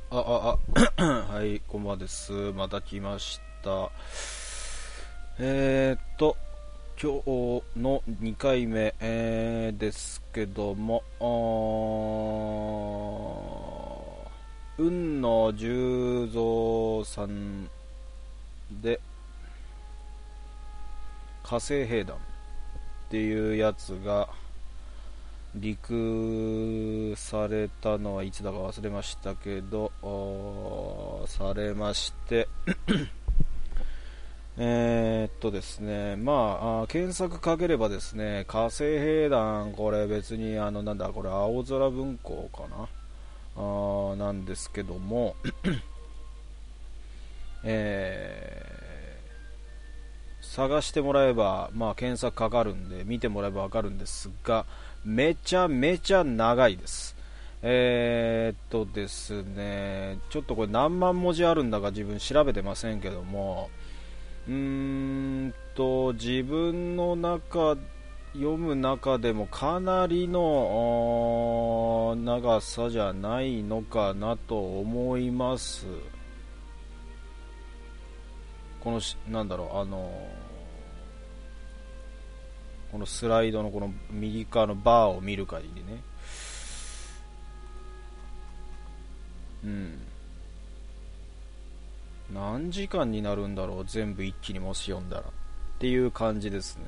はい、こんばんはです。また来ました。今日の2回目、ですけども、雲野十三さんで火星兵団っていうやつがリクされたのはいつだか忘れましたけど、されましてですね、検索かければですね、火星兵団、これ別になんだこれ青空文庫かな、なんですけども、探してもらえば、検索かかるんで見てもらえばわかるんですが、めちゃめちゃ長いです。ですね、ちょっとこれ何万文字あるんだか自分調べてませんけども、自分の読む中でもかなりの長さじゃないのかなと思います。このなんだろう、このスライドのこの右側のバーを見る限りね、何時間になるんだろう、全部一気にもし読んだらっていう感じですね。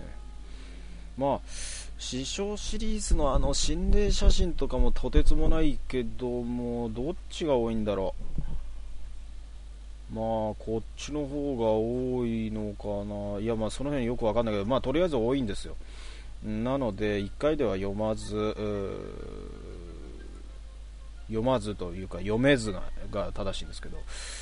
師匠シリーズの心霊写真とかもとてつもないけども、どっちが多いんだろう。こっちの方が多いのかな。いや、その辺よくわかんないけど、とりあえず多いんですよ。なので1回では読まずというか読めずが正しいんですけど、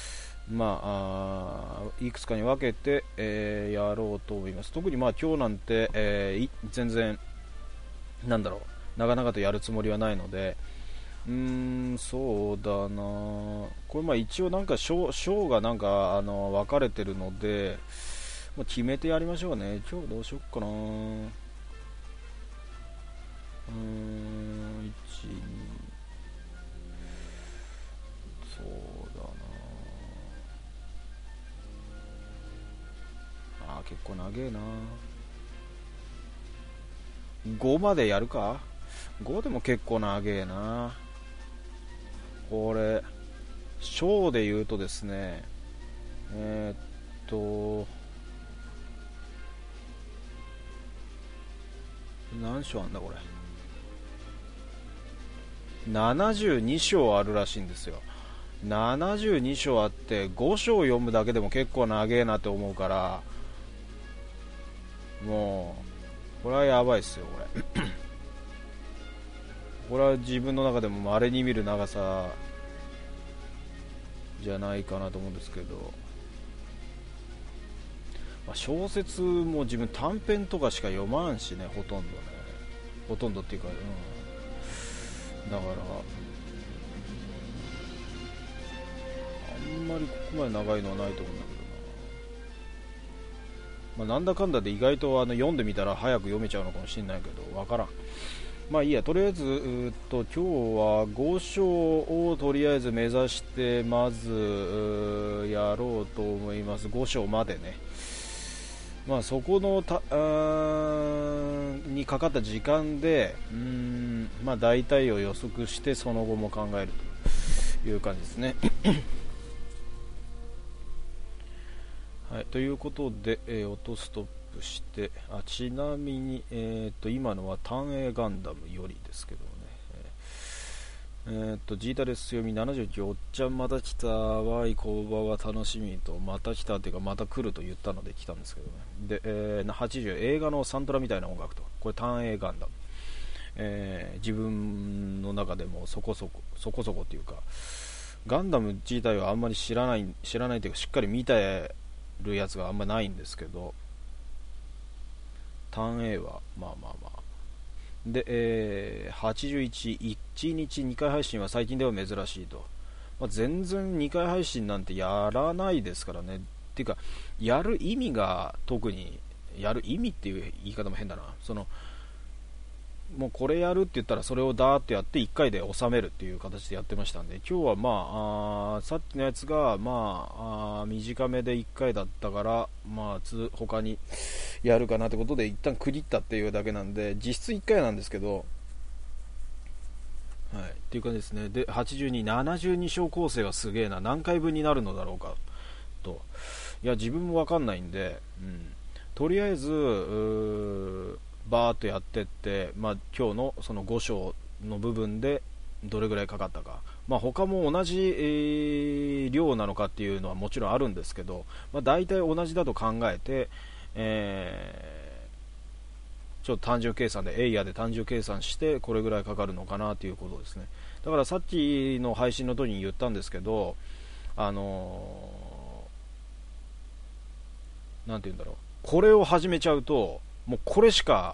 いくつかに分けて、やろうと思います。特に今日なんて、全然なんだろう、長々とやるつもりはないので、そうだな、これ一応なんか章がなんか分かれてるので、決めてやりましょうね。今日どうしよっかな。1、2、そうだな、結構長えな。5までやるか。5でも結構長えな。これ章で言うとですね、何章あんだこれ。72章あるらしいんですよ。72章あって5章読むだけでも結構長えなって思うから、もうこれはやばいっすよ。これは自分の中でも稀に見る長さじゃないかなと思うんですけど、小説も自分短編とかしか読まんしね、ほとんどっていうか、だからあんまりここまで長いのはないと思うんだけどな。なんだかんだで意外と読んでみたら早く読めちゃうのかもしれないけど、わからん。いいや、とりあえず今日は5章をとりあえず目指してまずやろうと思います。5章までね。そこのにかかった時間で大体を予測してその後も考えるという感じですね。はい、ということで、音ストップして、ちなみに、今のは単影ガンダムよりですけどね、ジータレス読み79、おっちゃんまた来た、わい工場は楽しみと、また来たっていうかまた来ると言ったので来たんですけどね。で、80、映画のサントラみたいな音楽と、これ単影ガンダム、自分の中でもそこそこっていうか、ガンダム自体はあんまり知らないというか、しっかり見てるやつがあんまないんですけど、単 A はで、81、1日2回配信は最近では珍しいと、全然2回配信なんてやらないですからね。っていうか、やる意味が特に、やる意味っていう言い方も変だな、 もうこれやるって言ったらそれをダーッとやって1回で収めるっていう形でやってましたんで、今日はさっきのやつが短めで1回だったから、他にやるかなってことで一旦区切ったっていうだけなんで、実質1回なんですけど、はい、っていう感じですね。で、82、72小構成はすげえな、何回分になるのだろうかと。いや、自分も分かんないんで、とりあえずバーっとやってって、今日のその5章の部分でどれぐらいかかったか、他も同じ、量なのかっていうのはもちろんあるんですけど、大体同じだと考えて、ちょっと単純計算でエイヤーで単純計算してこれぐらいかかるのかなということですね。だからさっきの配信の時に言ったんですけど、なんて言うんだろう、これを始めちゃうともうこれしか、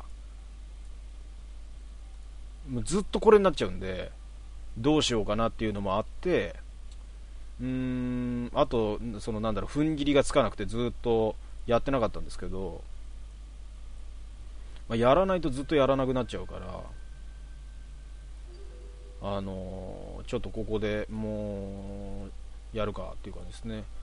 もうずっとこれになっちゃうんで、どうしようかなっていうのもあって、あと踏ん切りがつかなくてずっとやってなかったんですけど、やらないとずっとやらなくなっちゃうから、ちょっとここでもうやるかっていう感じですね。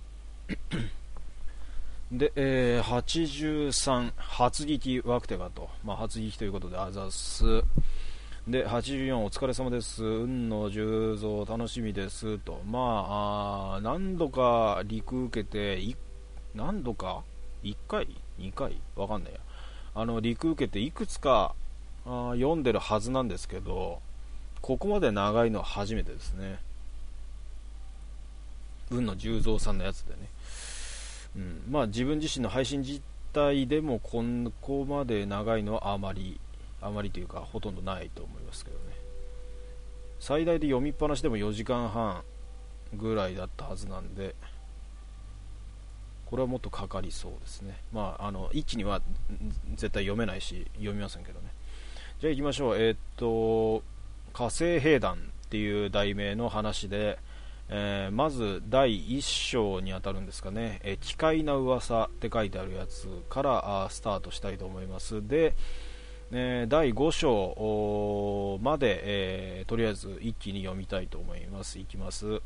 で、83初撃ワクテガと、初撃ということであざす。で、84お疲れ様です、運の重蔵楽しみですと。何度か陸受けて、何度か1回2回わかんないや、陸受けていくつか読んでるはずなんですけど、ここまで長いのは初めてですね。運の重蔵さんのやつでね、自分自身の配信自体でもここまで長いのはあまりというかほとんどないと思いますけどね。最大で読みっぱなしでも4時間半ぐらいだったはずなんで、これはもっとかかりそうですね。一気には絶対読めないし読みませんけどね。じゃあ行きましょう。火星兵団っていう題名の話で、まず第1章にあたるんですかね、奇怪な噂って書いてあるやつからスタートしたいと思います。で、第5章まで、とりあえず一気に読みたいと思います。いきます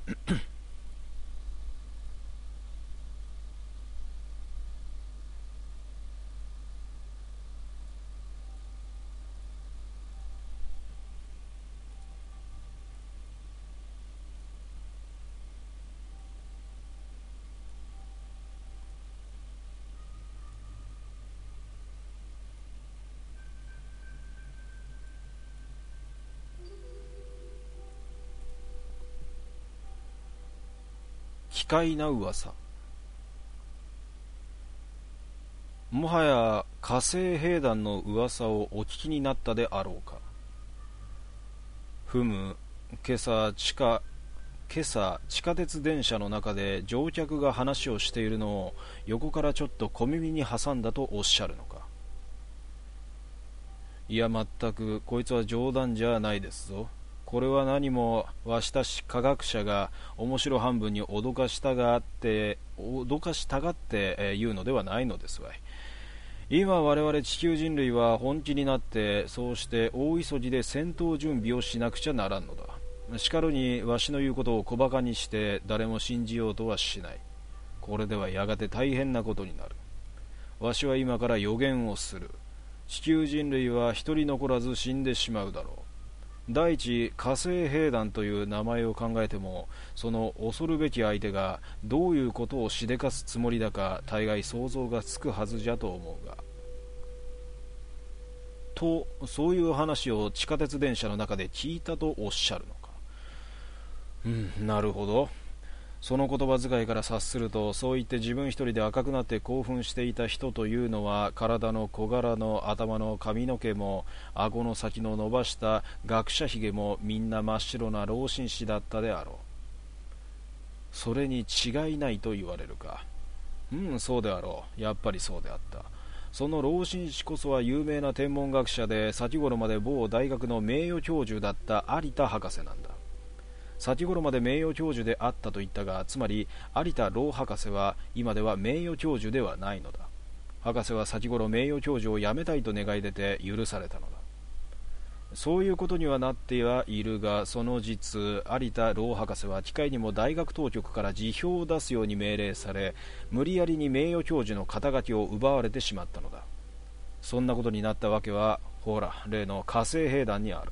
奇怪な噂。もはや火星兵団の噂をお聞きになったであろうか。今朝地下鉄電車の中で乗客が話をしているのを横からちょっと小耳に挟んだとおっしゃるのか。いや、全くこいつは冗談じゃないですぞ。これは何もわしたし科学者が面白半分に脅かしたがって言うのではないのですわい。今我々地球人類は本気になって、そうして大急ぎで戦闘準備をしなくちゃならんのだ。しかるにわしの言うことを小馬鹿にして誰も信じようとはしない。これではやがて大変なことになる。わしは今から予言をする。地球人類は一人残らず死んでしまうだろう。第一、火星兵団という名前を考えても、その恐るべき相手がどういうことをしでかすつもりだか大概想像がつくはずじゃと思うが。と、そういう話を地下鉄電車の中で聞いたとおっしゃるのか。なるほど。その言葉遣いから察すると、そう言って自分一人で赤くなって興奮していた人というのは、体の小柄の頭の髪の毛も顎の先の伸ばした学者ひげもみんな真っ白な老紳士だったであろう。それに違いないと言われるか。そうであろう。やっぱりそうであった。その老紳士こそは有名な天文学者で、先頃まで某大学の名誉教授だった有田博士なんだ。先頃まで名誉教授であったと言ったが、つまり有田老博士は今では名誉教授ではないのだ。博士は先頃名誉教授を辞めたいと願い出て許されたのだ。 そういうことにはなってはいるが、その実有田老博士は機械にも大学当局から辞表を出すように命令され、無理やりに名誉教授の肩書きを奪われてしまったのだ。そんなことになったわけは、ほら例の火星兵団にある。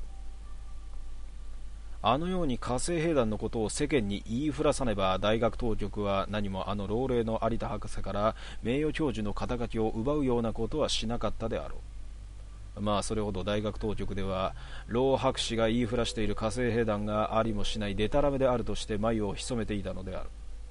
あのように火星兵団のことを世間に言いふらさねば、大学当局は何もあの老齢の有田博士から名誉教授の肩書きを奪うようなことはしなかったであろう。まあそれほど大学当局では老博士が言いふらしている火星兵団がありもしないデタラメであるとして眉を潜めていたのである。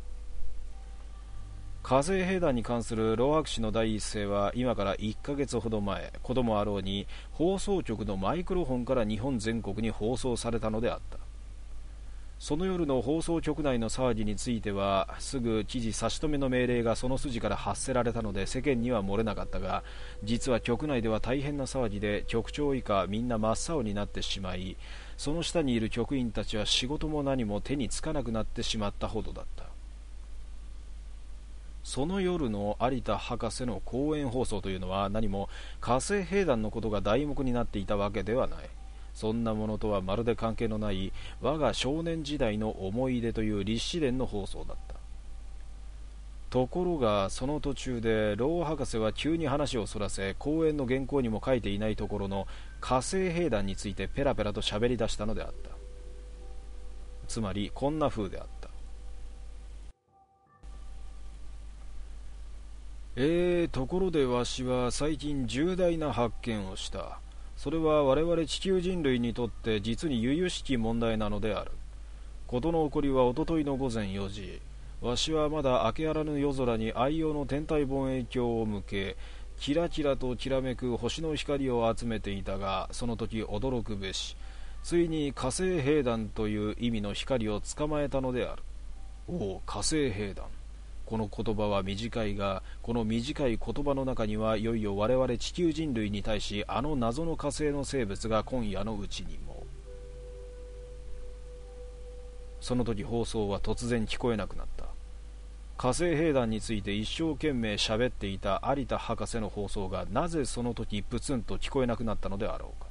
火星兵団に関する老博士の第一声は今から1ヶ月ほど前、子供あろうに放送局のマイクロフォンから日本全国に放送されたのであった。その夜の放送局内の騒ぎについてはすぐ記事差し止めの命令がその筋から発せられたので世間には漏れなかったが、実は局内では大変な騒ぎで局長以下みんな真っ青になってしまい、その下にいる局員たちは仕事も何も手につかなくなってしまったほどだった。その夜の有田博士の講演放送というのは何も火星兵団のことが題目になっていたわけではない。そんなものとはまるで関係のない我が少年時代の思い出という立志伝の放送だった。ところがその途中で老博士は急に話をそらせ、講演の原稿にも書いていないところの火星兵団についてペラペラと喋り出したのであった。つまりこんな風であった。ところでわしは最近重大な発見をした。それは我々地球人類にとって実に由々しき問題なのである。事の起こりはおとといの午前4時。わしはまだ明けあらぬ夜空に愛用の天体望遠鏡を向け、キラキラときらめく星の光を集めていたが、その時驚くべし、ついに火星兵団という意味の光を捕まえたのである。おお、火星兵団。この言葉は短いが、この短い言葉の中にはいよいよ我々地球人類に対しあの謎の火星の生物が今夜のうちにも。その時放送は突然聞こえなくなった。火星兵団について一生懸命喋っていた有田博士の放送がなぜその時プツンと聞こえなくなったのであろうか。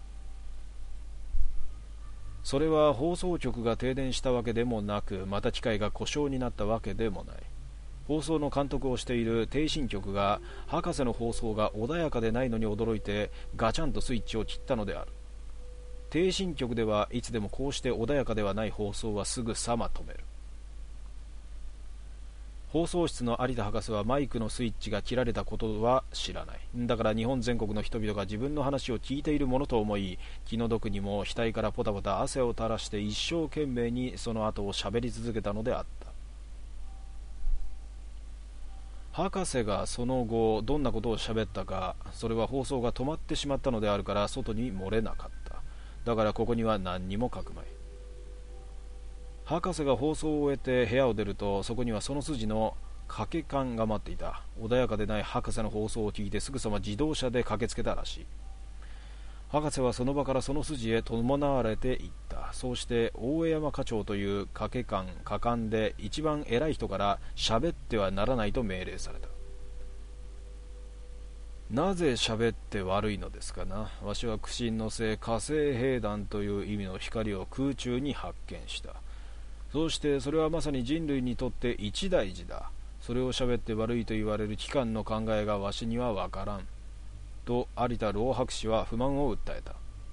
それは放送局が停電したわけでもなく、また機械が故障になったわけでもない。放送の監督をしている低信局が博士の放送が穏やかでないのに驚いてガチャンとスイッチを切ったのである。低信局ではいつでもこうして穏やかではない放送はすぐさま止める。放送室の有田博士はマイクのスイッチが切られたことは知らない。だから日本全国の人々が自分の話を聞いているものと思い、気の毒にも額からポタポタ汗を垂らして一生懸命にその後を喋り続けたのであった。博士がその後どんなことを喋ったか、それは放送が止まってしまったのであるから外に漏れなかった。だからここには何にも書くまい。博士が放送を終えて部屋を出ると、そこにはその筋の掛け管が待っていた。穏やかでない博士の放送を聞いてすぐさま自動車で駆けつけたらしい。博士はその場からその筋へ伴われていった。そうして大江山課長という掛官で一番偉い人から喋ってはならないと命令された。なぜ喋って悪いのですかな。わしは苦心の末、火星兵団という意味の光を空中に発見した。そうしてそれはまさに人類にとって一大事だ。それを喋って悪いと言われる機関の考えがわしにはわからん。と有田老博士は不満を訴えた。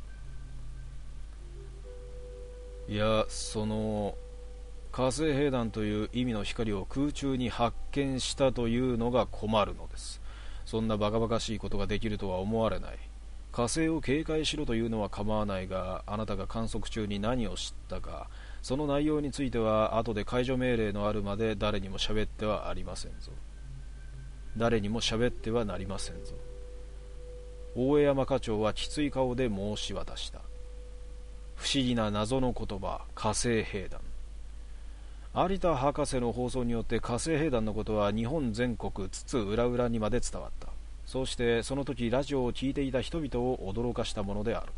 いや、その火星兵団という意味の光を空中に発見したというのが困るのです。そんなバカバカしいことができるとは思われない。火星を警戒しろというのは構わないが、あなたが観測中に何を知ったか、その内容については後で解除命令のあるまで誰にも喋ってはありませんぞ。誰にも喋ってはなりませんぞ。大江山課長はきつい顔で申し渡した。不思議な謎の言葉、火星兵団。有田博士の放送によって火星兵団のことは日本全国津々浦々にまで伝わった。そうしてその時ラジオを聞いていた人々を驚かしたものである。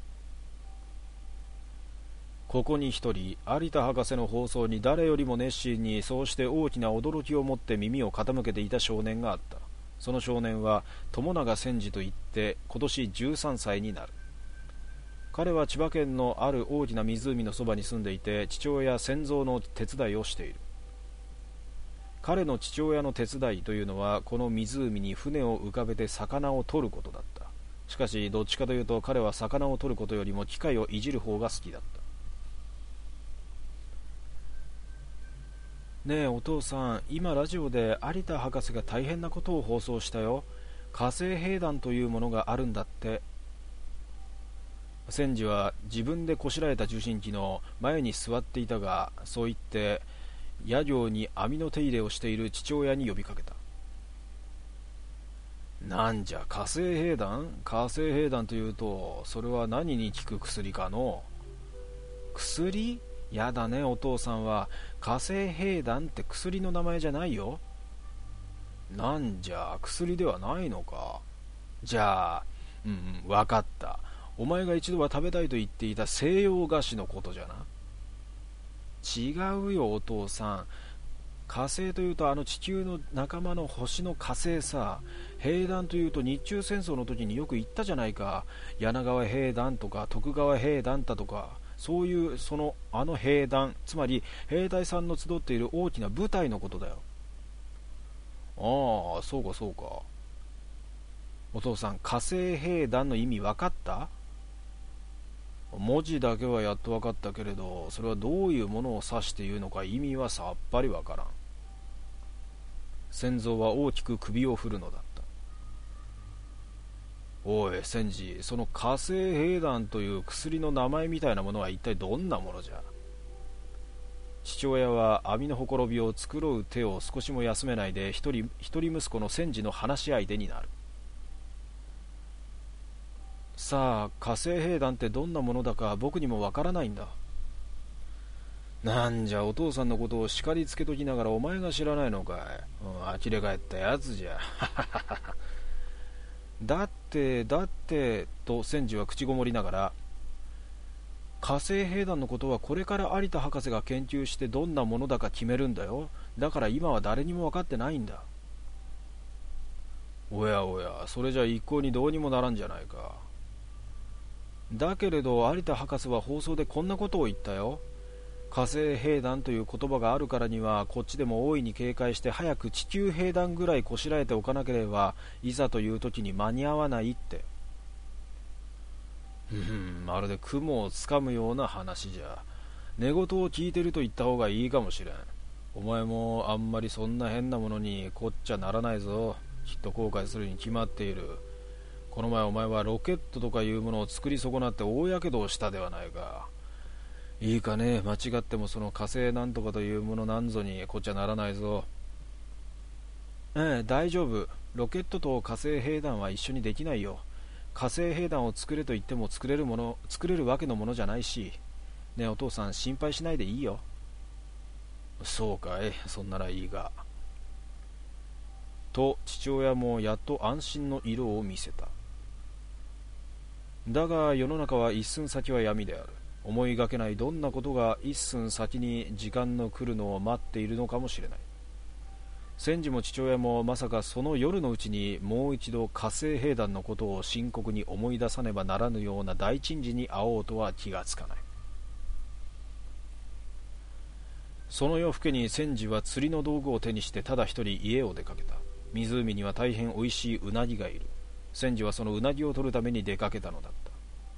ここに一人、有田博士の放送に誰よりも熱心に、そうして大きな驚きを持って耳を傾けていた少年があった。その少年は友永千治といって今年13歳になる。 彼は千葉県のある大きな湖のそばに住んでいて、父親仙蔵の手伝いをしている。彼の父親の手伝いというのは、この湖に船を浮かべて魚を取ることだった。しかしどっちかというと、彼は魚を取ることよりも機械をいじる方が好きだった。ねえお父さん、今ラジオで有田博士が大変なことを放送したよ。火星兵団というものがあるんだって。千治は自分でこしらえた受信機の前に座っていたが、そう言って野行に網の手入れをしている父親に呼びかけた。なんじゃ火星兵団？火星兵団というと、それは何に効く薬かの？薬？やだねお父さんは。火星兵団って薬の名前じゃないよ。なんじゃ薬ではないのか。じゃあわかった。お前が一度は食べたいと言っていた西洋菓子のことじゃな。違うよお父さん。火星というと地球の仲間の星の火星さ。兵団というと日中戦争の時によく言ったじゃないか。柳川兵団とか徳川兵団だとか、そういう兵団、つまり兵隊さんの集っている大きな部隊のことだよ。ああ、そうかそうか。お父さん、火星兵団の意味分かった？文字だけはやっと分かったけれど、それはどういうものを指して言うのか意味はさっぱり分からん。仙蔵は大きく首を振るのだった。おい千治、その火星兵団という薬の名前みたいなものは一体どんなものじゃ。父親は網のほころびを繕う手を少しも休めないで、一人息子の千治の話し相手になる。さあ、火星兵団ってどんなものだか僕にもわからないんだ。なんじゃお父さんのことを叱りつけときながらお前が知らないのかい。呆れ返ったやつじゃ。だってと千治は口ごもりながら、火星兵団のことはこれから有田博士が研究してどんなものだか決めるんだよ。だから今は誰にも分かってないんだ。おやおや、それじゃ一向にどうにもならんじゃないか。だけれど有田博士は放送でこんなことを言ったよ。火星兵団という言葉があるからには、こっちでも大いに警戒して早く地球兵団ぐらいこしらえておかなければ、いざという時に間に合わないって。まるで雲をつかむような話じゃ。寝言を聞いてると言った方がいいかもしれん。お前もあんまりそんな変なものにこっちゃならないぞ。きっと後悔するに決まっている。この前お前はロケットとかいうものを作り損なって大やけどをしたではないか。いいかね、間違ってもその火星なんとかというものなんぞにこっちゃならないぞ。大丈夫。ロケットと火星兵団は一緒にできないよ。火星兵団を作れと言っても作れるわけのものじゃないし。ねえお父さん、心配しないでいいよ。そうかい、そんならいいが。と父親もやっと安心の色を見せた。だが世の中は一寸先は闇である。思いがけないどんなことが一寸先に時間の来るのを待っているのかもしれない。千治も父親もまさかその夜のうちにもう一度火星兵団のことを深刻に思い出さねばならぬような大珍事に会おうとは気がつかない。その夜更けに千治は釣りの道具を手にしてただ一人家を出かけた。湖には大変おいしいうなぎがいる。千治はそのうなぎを取るために出かけたのだった。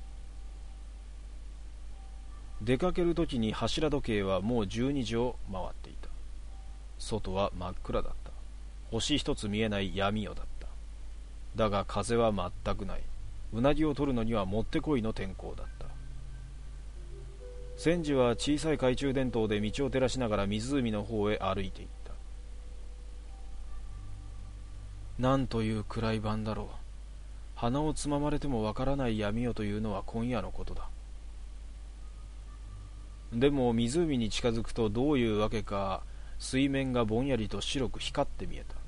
出かけるときに柱時計はもう12時を回っていた。外は真っ暗だった。星一つ見えない闇夜だった。だが風は全くない。うなぎを取るのにはもってこいの天候だった。千治は小さい懐中電灯で道を照らしながら湖の方へ歩いていった。なんという暗い晩だろう。鼻をつままれてもわからない闇夜というのは今夜のことだ。でも湖に近づくとどういうわけか、水面がぼんやりと白く光って見えた。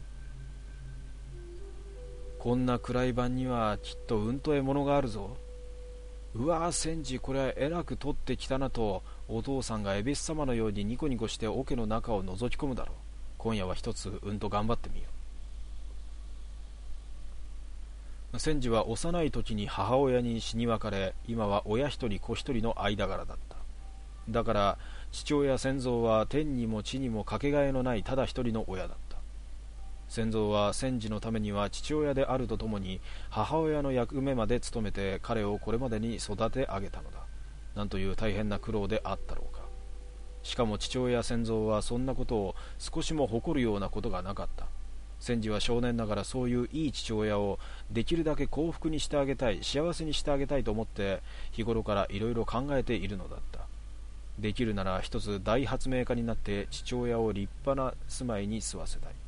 こんな暗い晩にはきっとうんと獲物があるぞ。うわあ千治、これはえらく取ってきたなとお父さんが恵比寿様のようにニコニコして桶の中を覗き込むだろう。今夜は一つうんと頑張ってみよ千治は幼い時に母親に死に別れ、今は親一人子一人の間柄だった。だから父親千蔵は天にも地にもかけがえのないただ一人の親だった。千蔵は千治のためには父親であるとともに母親の役目まで務めて彼をこれまでに育て上げたのだ。なんという大変な苦労であったろうか。しかも父親千蔵はそんなことを少しも誇るようなことがなかった。千治は少年ながらそういういい父親をできるだけ幸福にしてあげたい、幸せにしてあげたいと思って日頃からいろいろ考えているのだった。できるなら一つ大発明家になって父親を立派な住まいに住ませたい、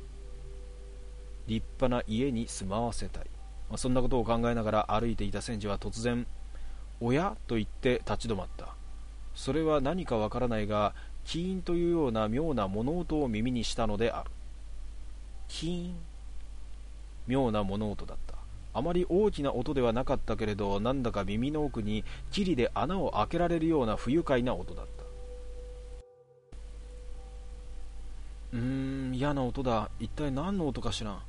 立派な家に住まわせたい、そんなことを考えながら歩いていた千治は突然親と言って立ち止まった。それは何かわからないがキーンというような妙な物音を耳にしたのである。キーン、妙な物音だった。あまり大きな音ではなかったけれど、なんだか耳の奥に霧で穴を開けられるような不愉快な音だった。嫌な音だ。一体何の音かしらん。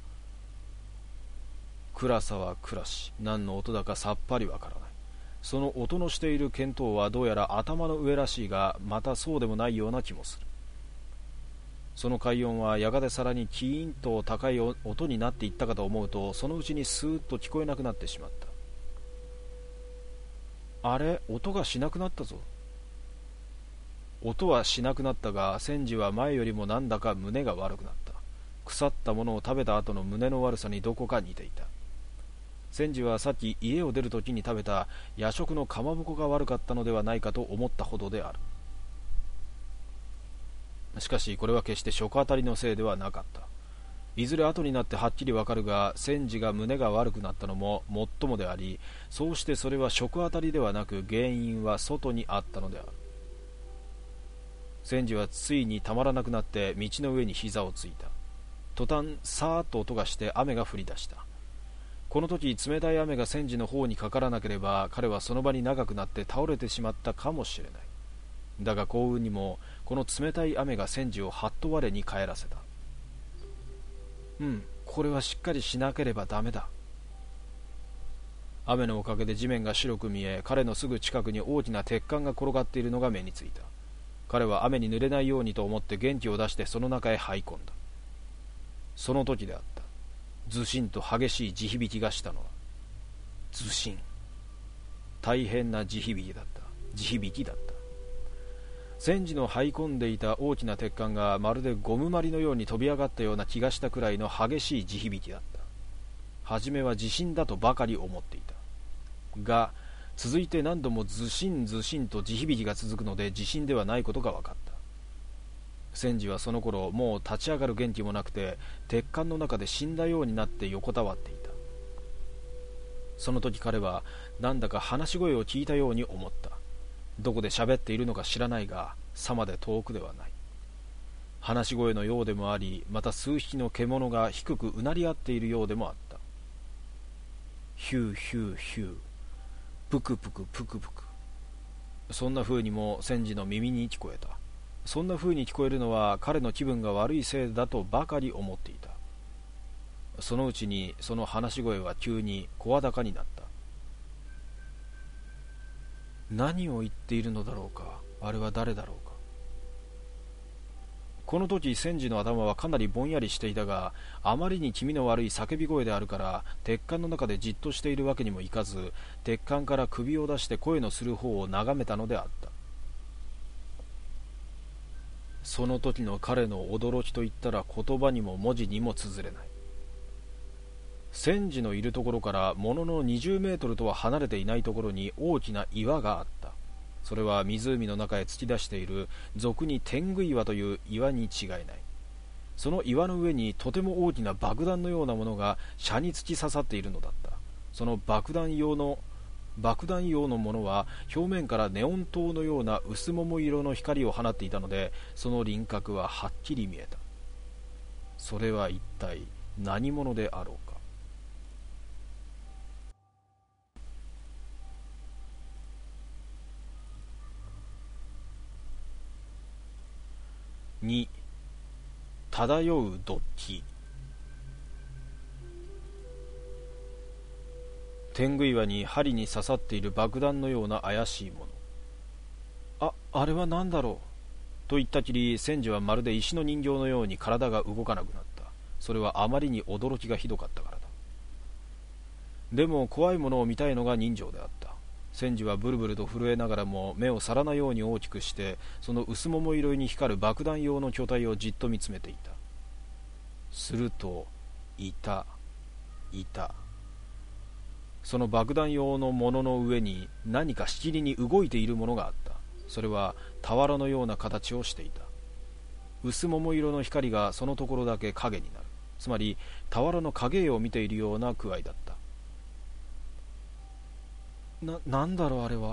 暗さは暗し、何の音だかさっぱりわからない。その音のしている見当はどうやら頭の上らしいが、またそうでもないような気もする。その快音はやがてさらにキーンと高い音になっていったかと思うと、そのうちにスーッと聞こえなくなってしまった。あれ、音がしなくなったぞ。音はしなくなったが、千治は前よりもなんだか胸が悪くなった。腐ったものを食べた後の胸の悪さにどこか似ていた。千治はさっき家を出るときに食べた夜食のかまぼこが悪かったのではないかと思ったほどである。しかしこれは決して食あたりのせいではなかった。いずれ後になってはっきりわかるが、千治が胸が悪くなったのももっともであり、そうしてそれは食あたりではなく原因は外にあったのである。千治はついにたまらなくなって道の上に膝をついた。途端さーっと音がして雨が降り出した。この時冷たい雨が千治の方にかからなければ、彼はその場に長くなって倒れてしまったかもしれない。だが幸運にもこの冷たい雨が千治をはっと我に帰らせた。これはしっかりしなければダメだ。雨のおかげで地面が白く見え、彼のすぐ近くに大きな鉄管が転がっているのが目についた。彼は雨に濡れないようにと思って元気を出してその中へ這い込んだ。その時であった。ずしんと激しい地響きがしたのは。ずしん、大変な地響きだった。千治の這い込んでいた大きな鉄管がまるでゴムまりのように飛び上がったような気がしたくらいの激しい地響きだった。はじめは地震だとばかり思っていたが、続いて何度もずしんずしんと地響きが続くので地震ではないことが分かった。千治はその頃もう立ち上がる元気もなくて、鉄管の中で死んだようになって横たわっていた。その時彼はなんだか話し声を聞いたように思った。どこで喋っているのか知らないが、さまで遠くではない。話し声のようでもあり、また数匹の獣が低くうなり合っているようでもあった。ヒューヒューヒュー、プクプクプクプク、そんな風にも千治の耳に聞こえた。そんな風に聞こえるのは彼の気分が悪いせいだとばかり思っていた。そのうちにその話し声は急に声高になった。何を言っているのだろうか。あれは誰だろうか。この時千治の頭はかなりぼんやりしていたが、あまりに気味の悪い叫び声であるから鉄管の中でじっとしているわけにもいかず、鉄管から首を出して声のする方を眺めたのであった。その時の彼の驚きといったら言葉にも文字にも綴れない。千治のいるところからものの20メートルとは離れていないところに大きな岩があった。それは湖の中へ突き出している俗に天狗岩という岩に違いない。その岩の上にとても大きな爆弾のようなものが斜に突き刺さっているのだった。その爆弾用のものは表面からネオン灯のような薄桃色の光を放っていたので、その輪郭ははっきり見えた。それは一体何者であろうか。2、漂う毒気。 天狗岩に針に刺さっている爆弾のような怪しいもの。あれは何だろうと言ったきり、千治はまるで石の人形のように体が動かなくなった。それはあまりに驚きがひどかったからだ。でも怖いものを見たいのが人情であった。千治はブルブルと震えながらも目を皿のように大きくして、その薄桃色に光る爆弾用の巨体をじっと見つめていた。すると、いた。その爆弾用のものの上に何かしきりに動いているものがあった。それは俵のような形をしていた。薄桃色の光がそのところだけ影になる。つまり俵の影絵を見ているような具合だった。なんだろうあれは。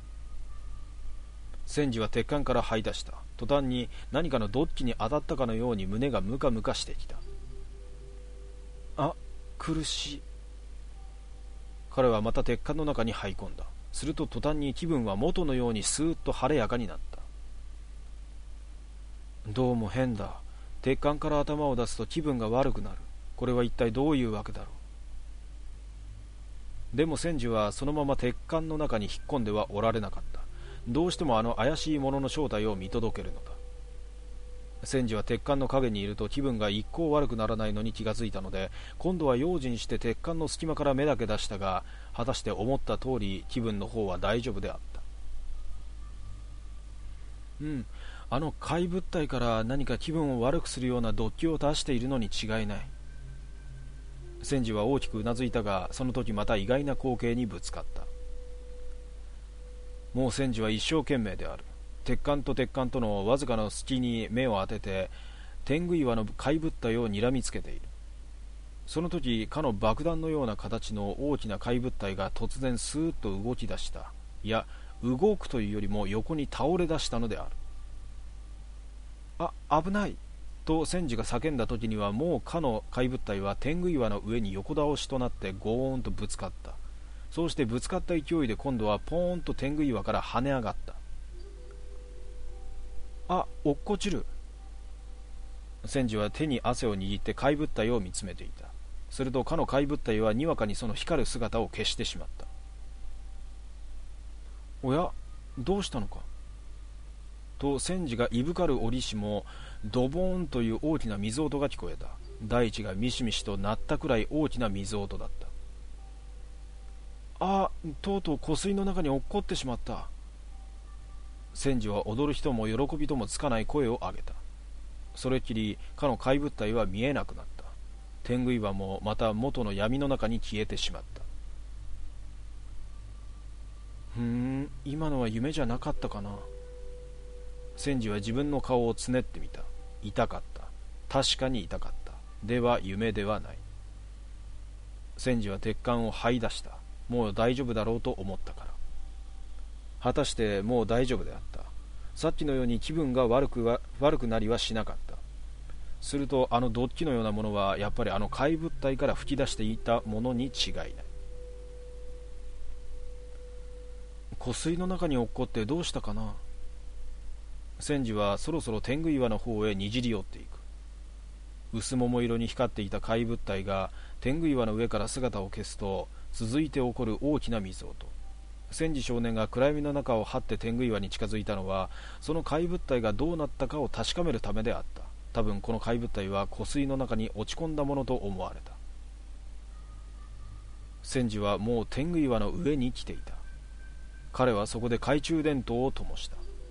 千治は鉄管から這い出した。途端に何かのどっちに当たったかのように胸がムカムカしてきた。苦しい。彼はまた鉄管の中に這い込んだ。すると途端に気分は元のようにスーッと晴れやかになった。どうも変だ。鉄管から頭を出すと気分が悪くなる。これは一体どういうわけだろう。でも千治はそのまま鉄管の中に引っ込んではおられなかった。どうしてもあの怪しいものの正体を見届けるのだ。千治は鉄管の陰にいると気分が一向悪くならないのに気がついたので、今度は用心して鉄管の隙間から目だけ出したが、果たして思った通り気分の方は大丈夫であった。あの怪物体から何か気分を悪くするような毒気を出しているのに違いない。千治は大きくうなずいたが、その時また意外な光景にぶつかった。もう千治は一生懸命である。鉄管と鉄管とのわずかな隙に目を当てて、天狗岩の怪物体を睨みつけている。その時、かの爆弾のような形の大きな怪物体が突然スーッと動き出した。いや、動くというよりも横に倒れ出したのである。危ないと千治が叫んだ時には、もうかの怪物体は天狗岩の上に横倒しとなってゴーンとぶつかった。そうしてぶつかった勢いで今度はポーンと天狗岩から跳ね上がった。落っこちる。千治は手に汗を握って怪物体を見つめていた。するとかの怪物体はにわかにその光る姿を消してしまった。おや、どうしたのかと千治がいぶかる折しも、ドボーンという大きな水音が聞こえた。大地がミシミシと鳴ったくらい大きな水音だった。とうとう湖水の中に落っこってしまった。千治は踊る人も喜びともつかない声を上げた。それっきりかの怪物体は見えなくなった。天狗岩もまた元の闇の中に消えてしまった。今のは夢じゃなかったかな。千治は自分の顔をつねってみた。痛かった。確かに痛かった。では夢ではない。千治は鉄管を這い出した。もう大丈夫だろうと思ったから。果たしてもう大丈夫であった。さっきのように気分が悪くなりはしなかった。するとあのドッキのようなものはやっぱりあの怪物体から吹き出していたものに違いない。湖水の中に落っこってどうしたかな。千治はそろそろ天狗岩の方へにじり寄っていく。薄桃色に光っていた怪物体が天狗岩の上から姿を消すと、続いて起こる大きな水音。千治少年が暗闇の中を這って天狗岩に近づいたのは、その怪物体がどうなったかを確かめるためであった。多分この怪物体は湖水の中に落ち込んだものと思われた。千治はもう天狗岩の上に来ていた。彼はそこで懐中電灯を灯した。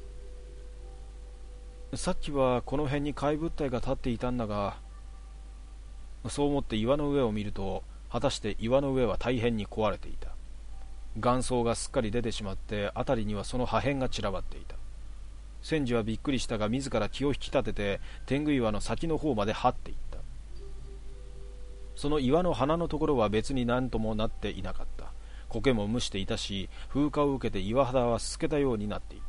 さっきはこの辺に怪物体が立っていたんだが、そう思って岩の上を見ると、果たして岩の上は大変に壊れていた。岩層がすっかり出てしまって、辺りにはその破片が散らばっていた。千治はびっくりしたが、自ら気を引き立てて天狗岩の先の方まで這っていった。その岩の鼻のところは別に何ともなっていなかった。苔も蒸していたし、風化を受けて岩肌は透けたようになっていた。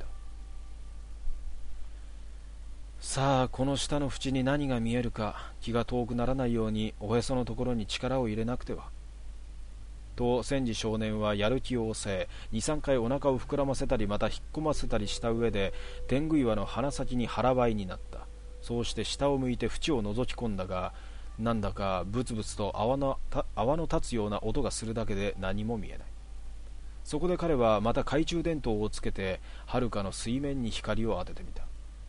さあ、この下の縁に何が見えるか、気が遠くならないようにおへそのところに力を入れなくては。と千治少年はやる気を抑え、2、3回お腹を膨らませたりまた引っ込ませたりした上で、天狗岩の鼻先に腹ばいになった。そうして下を向いて縁を覗き込んだが、 なんだかブツブツと泡の立つような音がするだけで何も見えない。そこで彼はまた懐中電灯をつけて遥かの水面に光を当ててみた。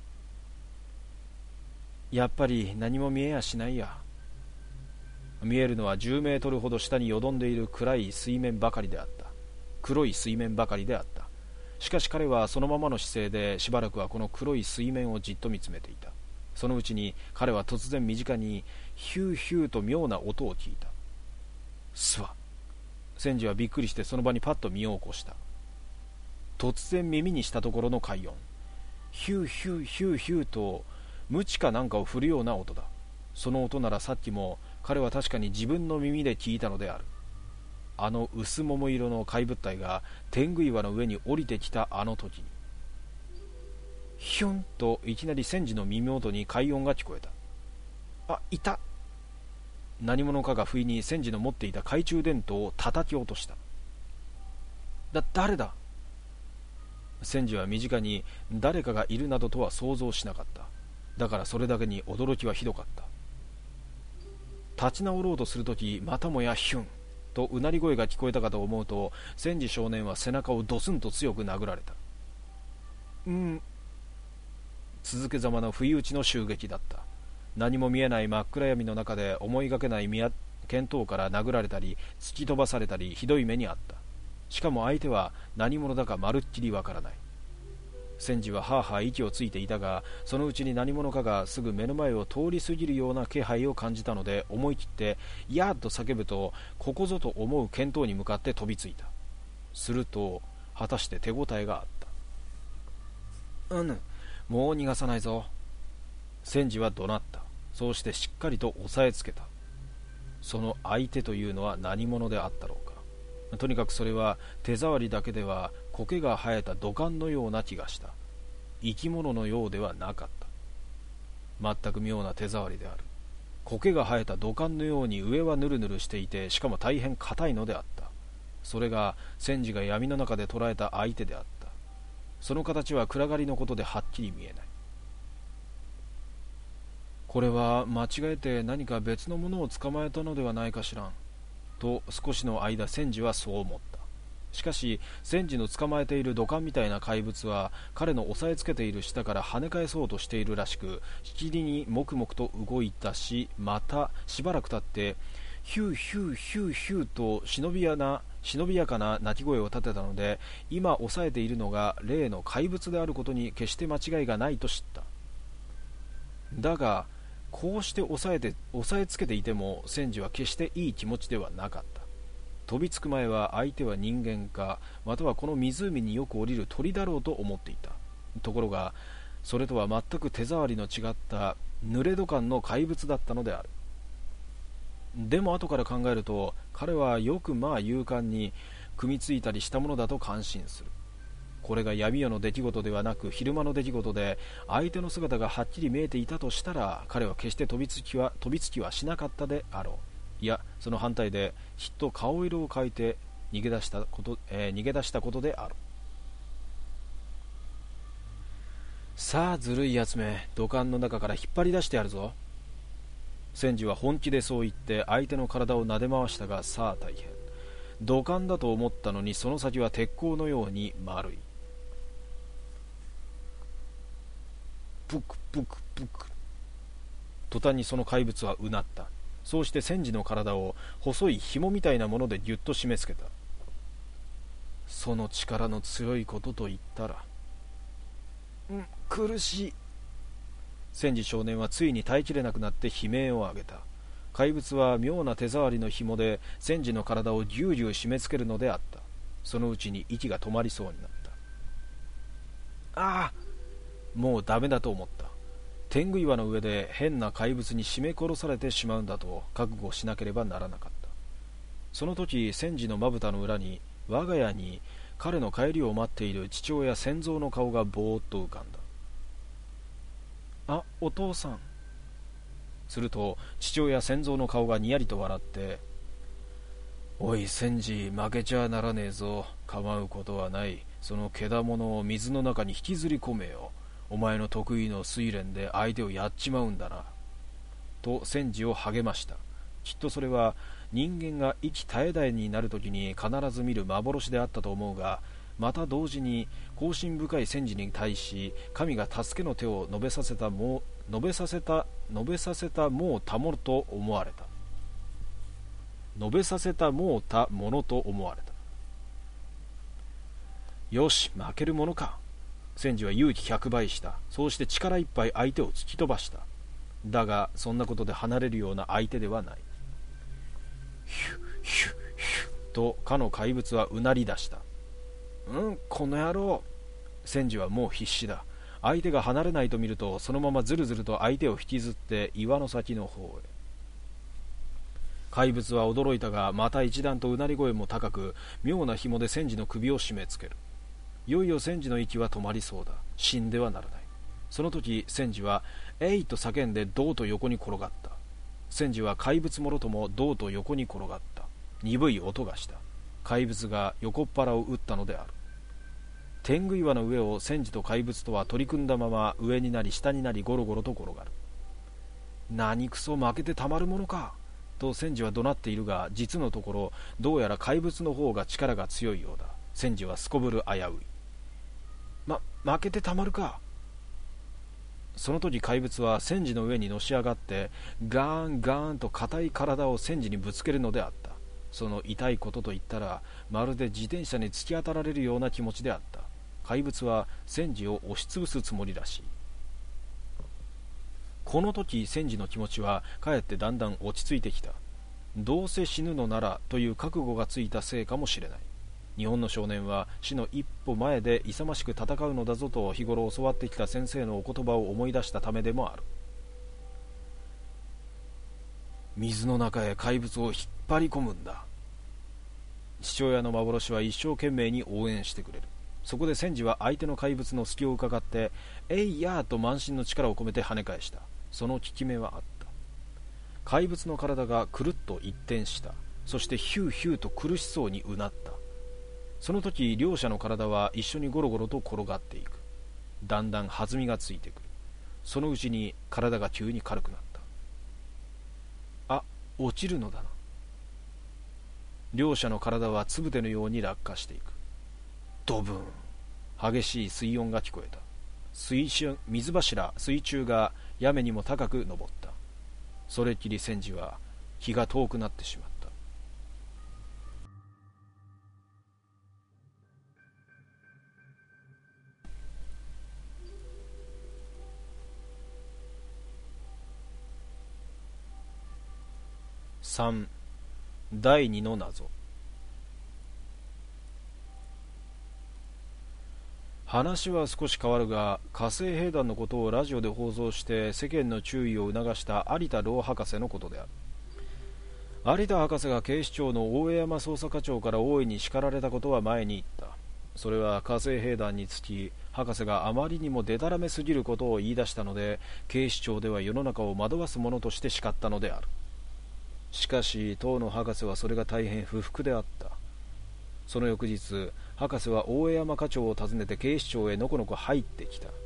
やっぱり何も見えやしないや。見えるのは10メートルほど下によどんでいる暗い水面ばかりであった。黒い水面ばかりであった。しかし彼はそのままの姿勢でしばらくはこの黒い水面をじっと見つめていた。そのうちに彼は突然身近にヒューヒューと妙な音を聞いた。スワ。千治はびっくりしてその場にパッと身を起こした。突然耳にしたところの快音。ヒューヒューヒューヒューと鞭かなんかを振るような音だ。その音ならさっきも彼は確かに自分の耳で聞いたのである。あの薄桃色の怪物体が天狗岩の上に降りてきたあの時に。ヒュンといきなり千治の耳元に快音が聞こえた。あ、いた。何者かが不意に千治の持っていた懐中電灯を叩き落とした。誰だ。千治は身近に誰かがいるなどとは想像しなかった。だからそれだけに驚きはひどかった。立ち直ろうとするとき、またもやヒュンとうなり声が聞こえたかと思うと、千治少年は背中をドスンと強く殴られた。続けざまの不意打ちの襲撃だった。何も見えない真っ暗闇の中で思いがけない見当から殴られたり突き飛ばされたりひどい目にあった。しかも相手は何者だかまるっきりわからない。千治ははあはあ息をついていたが、そのうちに何者かがすぐ目の前を通り過ぎるような気配を感じたので、思い切ってやーっと叫ぶと、ここぞと思う見当に向かって飛びついた。すると果たして手応えがあった。もう逃がさないぞ。千治は怒鳴った。そうしてしっかりと押さえつけた。その相手というのは何者であったろうか。とにかくそれは手触りだけでは苔が生えた土管のような気がした。生き物のようではなかった。全く妙な手触りである。苔が生えた土管のように上はヌルヌルしていて、しかも大変硬いのであった。それが千治が闇の中で捉えた相手であった。その形は暗がりのことではっきり見えない。これは間違えて何か別のものを捕まえたのではないかしらんと少しの間千治はそう思った。しかし千治の捕まえている土管みたいな怪物は彼の押さえつけている下から跳ね返そうとしているらしく、しきりにもくもくと動いたし、またしばらく経ってヒューヒューヒューヒューと忍びやかな鳴き声を立てたので、今押さえているのが例の怪物であることに決して間違いがないと知った。だがこうして押さえつけていても千治は決していい気持ちではなかった。飛びつく前は相手は人間か、またはこの湖によく降りる鳥だろうと思っていた。ところがそれとは全く手触りの違った濡れ土管の怪物だったのである。でも後から考えると彼はよく勇敢に組みついたりしたものだと感心する。これが闇夜の出来事ではなく昼間の出来事で、相手の姿がはっきり見えていたとしたら、彼は決して飛びつきはしなかったであろう。いや、その反対できっと顔色を変えて逃げ出したことである。さあずるいやつめ、土管の中から引っ張り出してやるぞ。千治は本気でそう言って相手の体を撫で回したが、さあ大変。土管だと思ったのにその先は鉄鋼のように丸い。プクプクプク。途端にその怪物はうなった。そうして千治の体を細い紐みたいなものでぎゅっと締め付けた。その力の強いことと言ったら、苦しい。千治少年はついに耐えきれなくなって悲鳴を上げた。怪物は妙な手触りの紐で千治の体をぎゅうぎゅう締め付けるのであった。そのうちに息が止まりそうになった。ああ、もうダメだと思った。天狗岩の上で変な怪物に絞め殺されてしまうんだと覚悟しなければならなかった。その時千治のまぶたの裏に我が家に彼の帰りを待っている父親千蔵の顔がぼーっと浮かんだ。あ、お父さん。すると父親千蔵の顔がにやりと笑って、おい千治、負けちゃならねえぞ。構うことはない。そのけだものを水の中に引きずり込めよ。お前の得意の睡蓮で相手をやっちまうんだな。 と千治を励ました。きっとそれは人間が息絶え絶えになるときに必ず見る幻であったと思うが、また同時に後進深い千治に対し神が助けの手を述べさせたもうたものと思われた。述べさせたもうたものと思われた。よし、負けるものか。千治は勇気100倍した。そうして力いっぱい相手を突き飛ばした。だがそんなことで離れるような相手ではない。ヒュッヒュッヒュッとかの怪物はうなり出した。この野郎。千治はもう必死だ。相手が離れないと見ると、そのままずるずると相手を引きずって岩の先の方へ。怪物は驚いたが、また一段とうなり声も高く、妙な紐で千治の首を締め付ける。いよいよ千治の息は止まりそうだ。死んではならない。その時千治はえいと叫んで銅と横に転がった。千治は怪物もろとも銅と横に転がった。鈍い音がした。怪物が横っ腹を打ったのである。天狗岩の上を千治と怪物とは取り組んだまま、上になり下になりゴロゴロと転がる。何くそ負けてたまるものかと千治は怒鳴っているが、実のところどうやら怪物の方が力が強いようだ。千治はすこぶる危うい。負けてたまるか。その時怪物は千治の上にのし上がって、ガーンガーンと硬い体を千治にぶつけるのであった。その痛いことといったら、まるで自転車に突き当たられるような気持ちであった。怪物は千治を押しつぶすつもりらしい。この時千治の気持ちはかえってだんだん落ち着いてきた。どうせ死ぬのならという覚悟がついたせいかもしれない。日本の少年は死の一歩前で勇ましく戦うのだぞと日頃教わってきた先生のお言葉を思い出したためでもある。水の中へ怪物を引っ張り込むんだ。父親の幻は一生懸命に応援してくれる。そこで千治は相手の怪物の隙を伺ってえいやーと満身の力を込めて跳ね返した。その効き目はあった。怪物の体がくるっと一転した。そしてヒューヒューと苦しそうにうなった。その時両者の体は一緒にゴロゴロと転がっていく。だんだん弾みがついてくる。そのうちに体が急に軽くなった。あ、落ちるのだな。両者の体はつぶてのように落下していく。ドブーン。激しい水音が聞こえた。水中が屋根にも高く昇った。それっきり千治は気が遠くなってしまった。3. 第2の謎。話は少し変わるが、火星兵団のことをラジオで放送して世間の注意を促した有田老博士のことである。有田博士が警視庁の大江山捜査課長から大いに叱られたことは前に言った。それは火星兵団につき、博士があまりにもでたらめすぎることを言い出したので、警視庁では世の中を惑わすものとして叱ったのである。しかし当の博士はそれが大変不服であった。その翌日、博士は大江山課長を訪ねて警視庁へのこのこ入ってきた。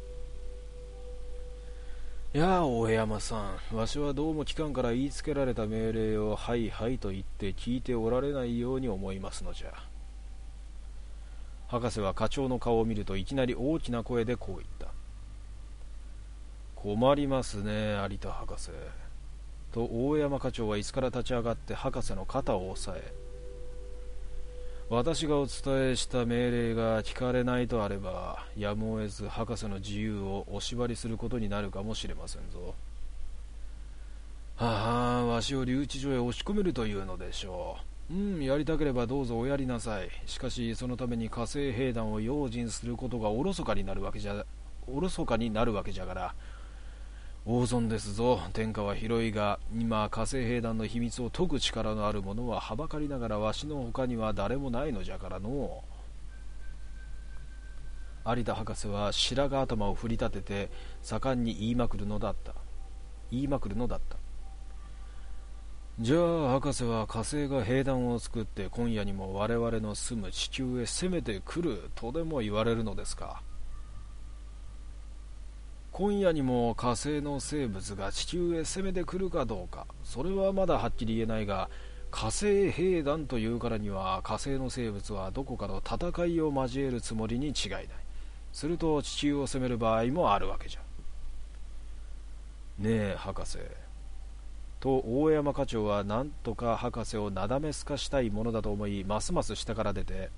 いやあ、大江山さん、わしはどうも機関から言いつけられた命令をはいはいと言って聞いておられないように思いますのじゃ。博士は課長の顔を見るといきなり大きな声でこう言った。困りますね、有田博士。と大山課長は椅子から立ち上がって博士の肩を押さえ、私がお伝えした命令が聞かれないとあれば、やむを得ず博士の自由をお縛りすることになるかもしれませんぞ。はあ、わしを留置所へ押し込めるというのでしょう。やりたければどうぞおやりなさい。しかしそのために火星兵団を用心することがおろそかになるわけじゃから大損ですぞ。天下は広いが、今火星兵団の秘密を解く力のある者ははばかりながらわしの他には誰もないのじゃからの。有田博士は白髪頭を振り立てて盛んに言いまくるのだった。じゃあ博士は火星が兵団を作って今夜にも我々の住む地球へ攻めてくるとでも言われるのですか。 今夜にも火星の生物が地球へ攻めてくるかどうか、それはまだはっきり言えないが、火星兵団というからには火星の生物はどこかの戦いを交えるつもりに違いない。すると地球を攻める場合もあるわけじゃ。ねえ博士と大山課長はなんとか博士をなだめすかしたいものだと思い、ますます下から出て、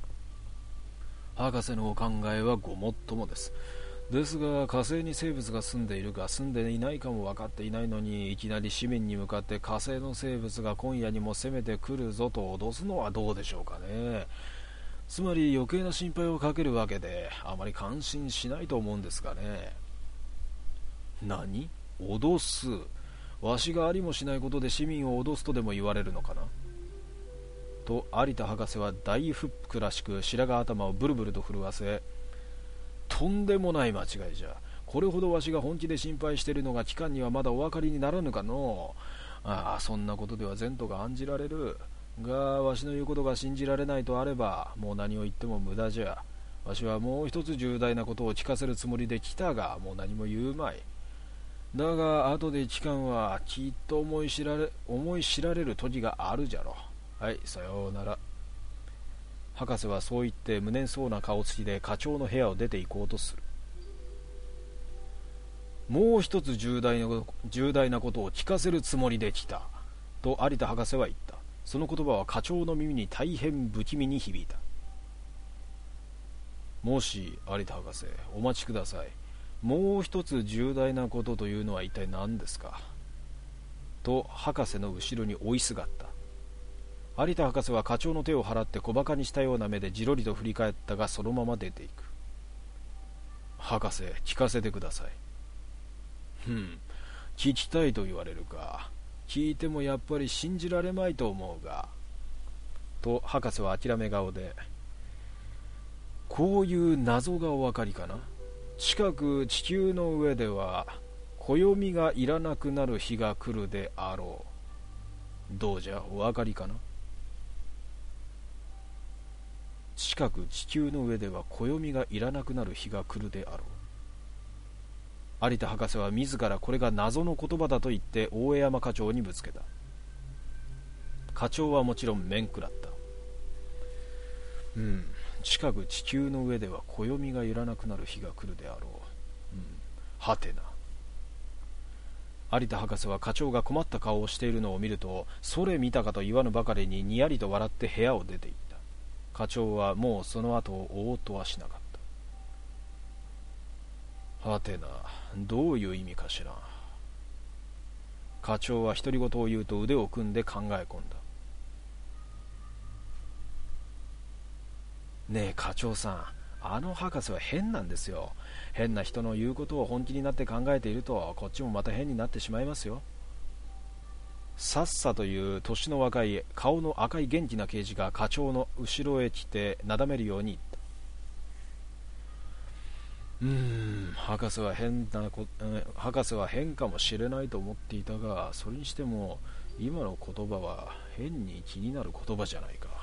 博士のお考えはごもっともです。ですが火星に生物が住んでいるか住んでいないかも分かっていないのに、いきなり市民に向かって火星の生物が今夜にも攻めてくるぞと脅すのはどうでしょうかね。つまり余計な心配をかけるわけで、あまり感心しないと思うんですがね。何？脅す？わしがありもしないことで市民を脅すとでも言われるのかなと、有田博士は大フックらしく白髪頭をブルブルと震わせ、とんでもない間違いじゃ。これほどわしが本気で心配しているのが機関にはまだお分かりにならぬかの。ああ、そんなことでは前途が案じられるが、わしの言うことが信じられないとあればもう何を言っても無駄じゃ。わしはもう一つ重大なことを聞かせるつもりで来たが、もう何も言うまい。だが後で機関はきっと思い知られる時があるじゃろ。はい、さようなら。博士はそう言って無念そうな顔つきで課長の部屋を出て行こうとする。もう一つ重大なことを聞かせるつもりで来たと有田博士は言った。その言葉は課長の耳に大変不気味に響いた。もし有田博士、お待ちください。もう一つ重大なことというのは一体何ですかと博士の後ろに追いすがった。有田博士は課長の手を払って小馬鹿にしたような目でじろりと振り返ったが、そのまま出ていく。博士、聞かせてください。聞きたいと言われるか。聞いてもやっぱり信じられまいと思うが。と博士は諦め顔で、こういう謎がお分かりかな。近く地球の上では暦がいらなくなる日が来るであろう。どうじゃ、お分かりかな。近く地球の上では暦がいらなくなる日が来るであろう。有田博士は自らこれが謎の言葉だと言って大江山課長にぶつけた。課長はもちろん面食らった。近く地球の上では暦がいらなくなる日が来るであろう。はてな。有田博士は課長が困った顔をしているのを見ると、それ見たかと言わぬばかりににやりと笑って部屋を出て行った。課長はもうその後を追おうとはしなかった。はてな、どういう意味かしら。課長は独り言を言うと腕を組んで考え込んだ。ねえ課長さん、あの博士は変なんですよ。変な人の言うことを本気になって考えていると、こっちもまた変になってしまいますよ。さっさという年の若い顔の赤い元気な刑事が課長の後ろへ来てなだめるように言った。博士は変かもしれないと思っていたが、それにしても今の言葉は変に気になる言葉じゃないか。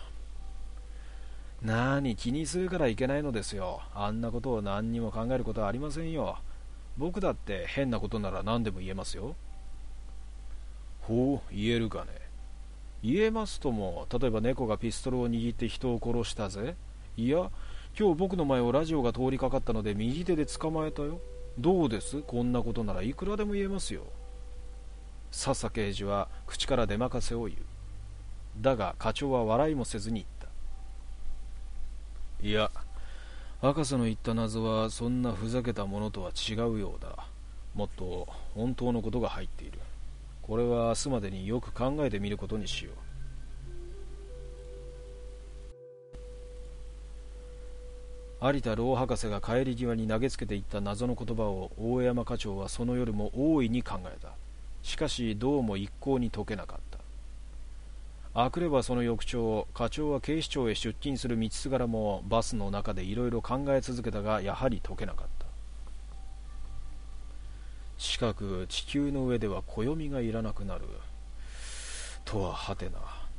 何気にするからいけないのですよ。あんなことを何にも考えることはありませんよ。僕だって変なことなら何でも言えますよ。ほう、言えるかね。言えますとも、例えば猫がピストルを握って人を殺したぜ。いや、今日僕の前をラジオが通りかかったので右手で捕まえたよ。どうです？こんなことならいくらでも言えますよ。笹刑事は口から出まかせを言う。だが課長は笑いもせずに言った。いや、博士の言った謎はそんなふざけたものとは違うようだ。もっと本当のことが入っている。これは明日までによく考えてみることにしよう。有田老博士が帰り際に投げつけていった謎の言葉を大山課長はその夜も大いに考えた。しかしどうも一向に解けなかった。あくればその翌朝、課長は警視庁へ出勤する道すがらもバスの中でいろいろ考え続けたが、やはり解けなかった。近く地球の上では暦がいらなくなるとははてな。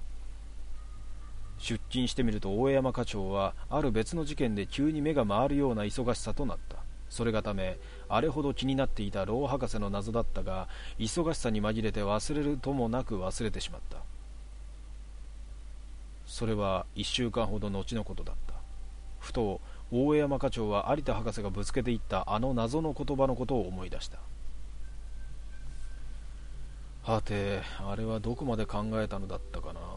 出勤してみると大山課長はある別の事件で急に目が回るような忙しさとなった。 それがためあれほど気になっていた老博士の謎だったが、忙しさに紛れて忘れるともなく忘れてしまった。それは1週間ほど後のことだった。ふと大江山課長は有田博士がぶつけていったあの謎の言葉のことを思い出した。はて、あれはどこまで考えたのだったかな。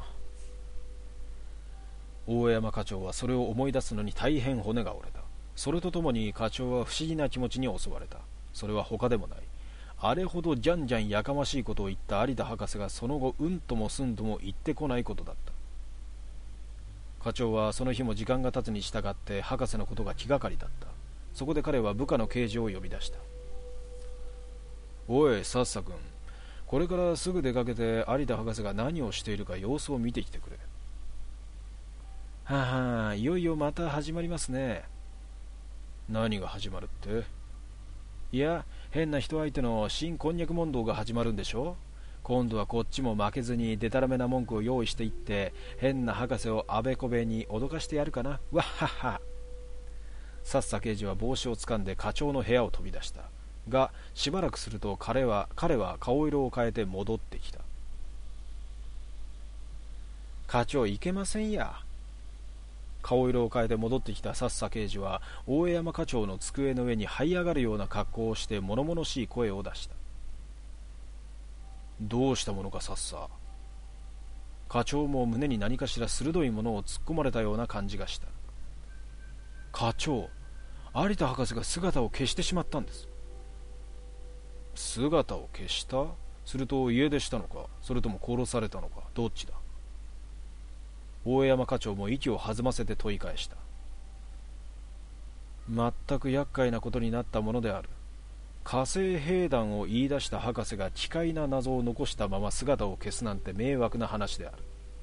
大江山課長はそれを思い出すのに大変骨が折れた。それとともに課長は不思議な気持ちに襲われた。それは他でもない。あれほどじゃんじゃんやかましいことを言った有田博士がその後うんともすんとも言ってこないことだった。課長はその日も時間が経つに従って博士のことが気がかりだった。そこで彼は部下の刑事を呼び出した。おい、さっさくん、これからすぐ出かけて有田博士が何をしているか様子を見てきてくれ。はは、いよいよまた始まりますね。何が始まるって？いや、変な人相手の新こんにゃく問答が始まるんでしょ。今度はこっちも負けずにデタラメな文句を用意していって、変な博士をあべこべに脅かしてやるかな。わっはっは。さっさ刑事は帽子をつかんで課長の部屋を飛び出したが、しばらくすると彼は顔色を変えて戻ってきた。課長、いけませんや。顔色を変えて戻ってきたさっさ刑事は大江山課長の机の上に這い上がるような格好をして物々しい声を出した。どうしたものかさっさ。課長も胸に何かしら鋭いものを突っ込まれたような感じがした。課長、有田博士が姿を消してしまったんです。姿を消した？すると家出したのか、それとも殺されたのか、どっちだ。大江山課長も息を弾ませて問い返した。全く厄介なことになったものである。火星兵団を言い出した博士が奇怪な謎を残したまま姿を消すなんて迷惑な話である。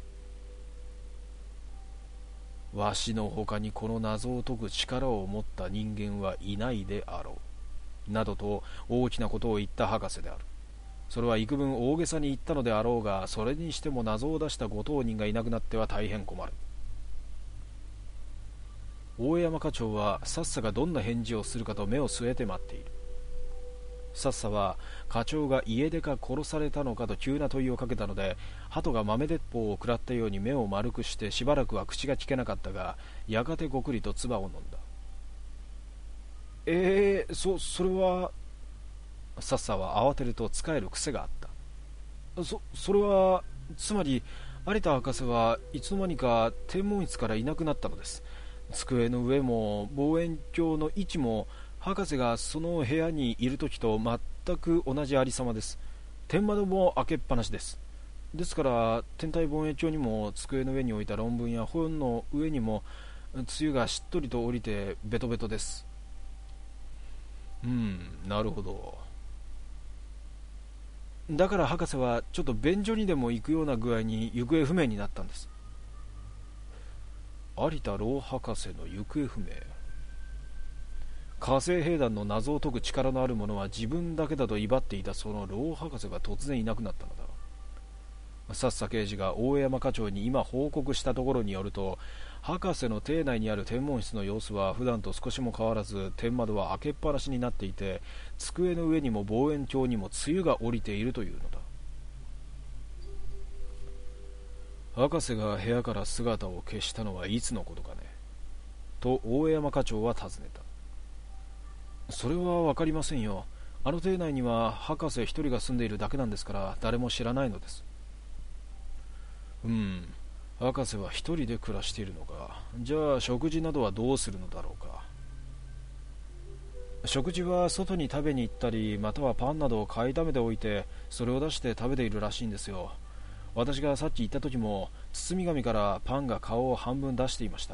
わしの他にこの謎を解く力を持った人間はいないであろう、などと大きなことを言った博士である。それは幾分大げさに言ったのであろうが、それにしても謎を出したご当人がいなくなっては大変困る。大山課長はさっさがどんな返事をするかと目を据えて待っている。さっさは課長が家出か殺されたのかと急な問いをかけたので、鳩が豆鉄砲を食らったように目を丸くしてしばらくは口が聞けなかったが、やがてごくりと唾を飲んだ。それは。さっさは慌てると使える癖があった。それはつまり有田博士はいつの間にか天文室からいなくなったのです。机の上も望遠鏡の位置も博士がその部屋にいる時と全く同じありさまです。天窓も開けっぱなしです。ですから天体望遠鏡にも机の上に置いた論文や本の上にも露がしっとりと降りてベトベトです。なるほど。だから博士はちょっと便所にでも行くような具合に行方不明になったんです。有田老博士の行方不明。火星兵団の謎を解く力のある者は自分だけだと威張っていたその老博士が突然いなくなったのだ。さっさ刑事が大江山課長に今報告したところによると、博士の邸内にある天文室の様子は普段と少しも変わらず、天窓は開けっぱなしになっていて、机の上にも望遠鏡にも露が降りているというのだ。博士が部屋から姿を消したのはいつのことかね、と大江山課長は尋ねた。それは分かりませんよ。あの邸内には博士一人が住んでいるだけなんですから誰も知らないのです。博士は一人で暮らしているのか。じゃあ食事などはどうするのだろうか。食事は外に食べに行ったり、またはパンなどを買いだめておいてそれを出して食べているらしいんですよ。私がさっき行った時も包み紙からパンが顔を半分出していました。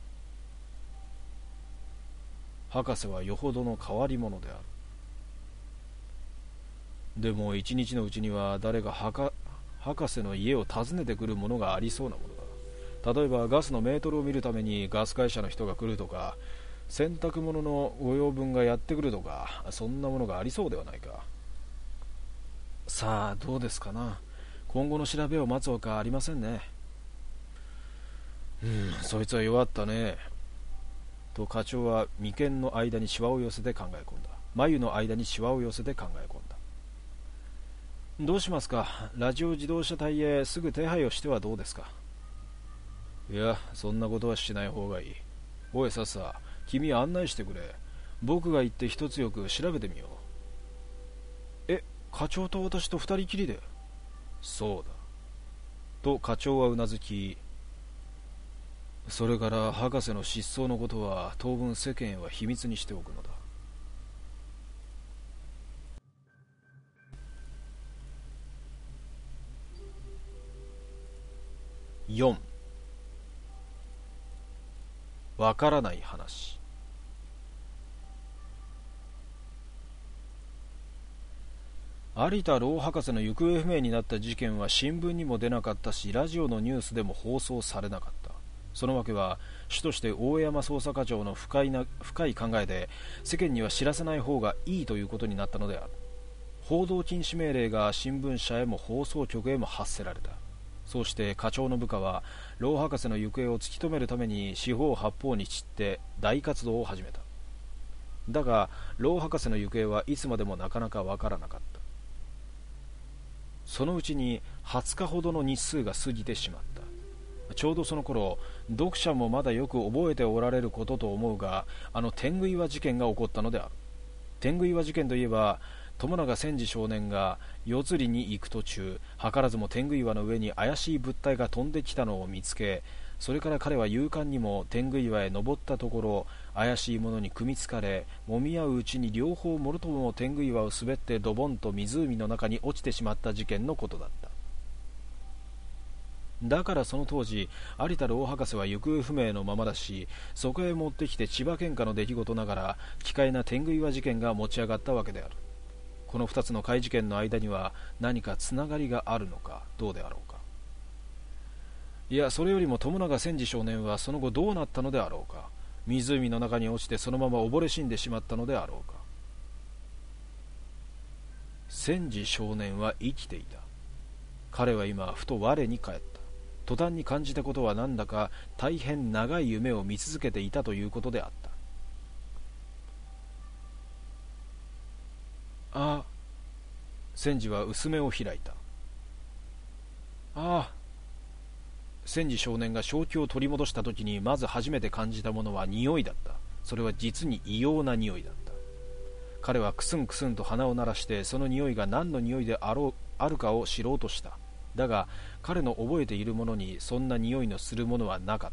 博士はよほどの変わり者である。でも一日のうちには誰が博士の家を訪ねてくるものがありそうなものだ。例えばガスのメートルを見るためにガス会社の人が来るとか、洗濯物のご用分がやってくるとか、そんなものがありそうではないか。さあどうですかな。今後の調べを待つほかありませんね。そいつは弱ったね。 と課長は眉間の間にシワを寄せて考え込んだ。眉の間にシワを寄せて考え込んだ。どうしますか。ラジオ自動車隊へすぐ手配をしてはどうですか。いや、そんなことはしない方がいい。おいさっさ、君案内してくれ。僕が行って一つよく調べてみよう。課長と私と二人きりで。そうだ。と課長はうなずき、それから博士の失踪のことは当分世間へは秘密にしておくのだ。4、わからない話。有田老博士の行方不明になった事件は新聞にも出なかったし、ラジオのニュースでも放送されなかった。そのわけは主として大山捜査課長の深い考えで、世間には知らせない方がいいということになったのである。報道禁止命令が新聞社へも放送局へも発せられた。そうして課長の部下は老博士の行方を突き止めるために四方八方に散って大活動を始めた。だが老博士の行方はいつまでもなかなかわからなかった。そのうちに20日ほどの日数が過ぎてしまった。ちょうどその頃、読者もまだよく覚えておられることと思うが、天狗岩事件が起こったのである。天狗岩事件といえば、友永千治少年が夜釣りに行く途中、図らずも天狗岩の上に怪しい物体が飛んできたのを見つけ、それから彼は勇敢にも天狗岩へ登ったところ、怪しいものに組みつかれ、もみ合ううちに両方もろとも天狗岩を滑ってドボンと湖の中に落ちてしまった事件のことだった。だからその当時、有田老博士は行方不明のままだし、そこへ持ってきて千葉県下の出来事ながら奇怪な天狗岩事件が持ち上がったわけである。この2つの怪事件の間には何かつながりがあるのかどうであろうか。いや、それよりも友永千治少年はその後どうなったのであろうか。湖の中に落ちてそのまま溺れ死んでしまったのであろうか。千治少年は生きていた。彼は今ふと我に返った。途端に感じたことはなんだか大変長い夢を見続けていたということであった。ああ、千治は薄目を開いた。ああ、千治少年が正気を取り戻した時にまず初めて感じたものは匂いだった。それは実に異様な匂いだった。彼はクスンクスンと鼻を鳴らしてその匂いが何の匂いであるかを知ろうとした。だが彼の覚えているものにそんな匂いのするものはなかった。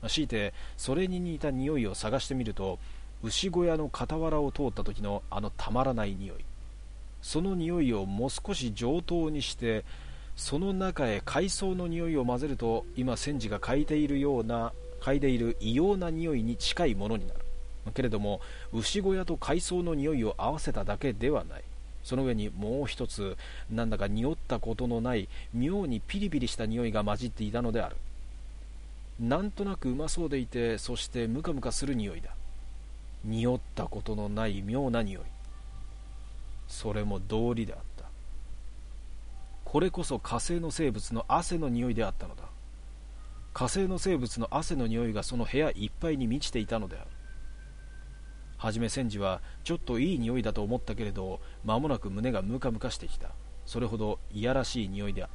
強いてそれに似た匂いを探してみると、牛小屋の傍らを通った時のたまらない匂い、その匂いをもう少し上等にしてその中へ海藻の匂いを混ぜると、今千治が嗅いでいる異様な匂いに近いものになる。けれども牛小屋と海藻の匂いを合わせただけではない。その上にもう一つ、なんだか匂ったことのない妙にピリピリした匂いが混じっていたのである。なんとなくうまそうでいて、そしてムカムカする匂いだ。匂ったことのない妙な匂い。それも道理であった。これこそ火星の生物の汗の匂いであったのだ。火星の生物の汗の匂いがその部屋いっぱいに満ちていたのである。はじめ千治はちょっといい匂いだと思ったけれど、間もなく胸がムカムカしてきた。それほどいやらしい匂いであった。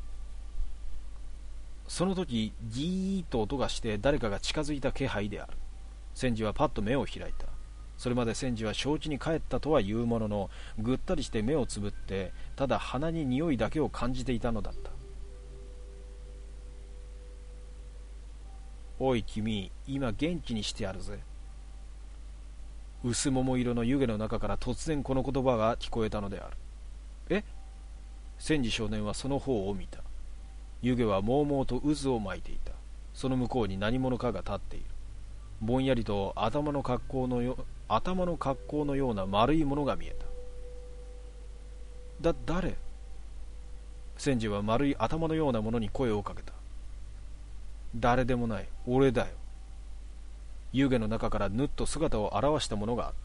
その時ギーッと音がして誰かが近づいた気配である。千治はパッと目を開いた。それまで千治は正気に帰ったとは言うものの、ぐったりして目をつぶってただ鼻に匂いだけを感じていたのだった。おい君、今元気にしてやるぜ。薄桃色の湯気の中から突然この言葉が聞こえたのである。千治少年はその方を見た。湯気はもうもうと渦を巻いていた。その向こうに何者かが立っている。ぼんやりと頭の格好のような丸いものが見えた。誰？千治は丸い頭のようなものに声をかけた。誰でもない、俺だよ。湯気の中からぬっと姿を現したものがあった。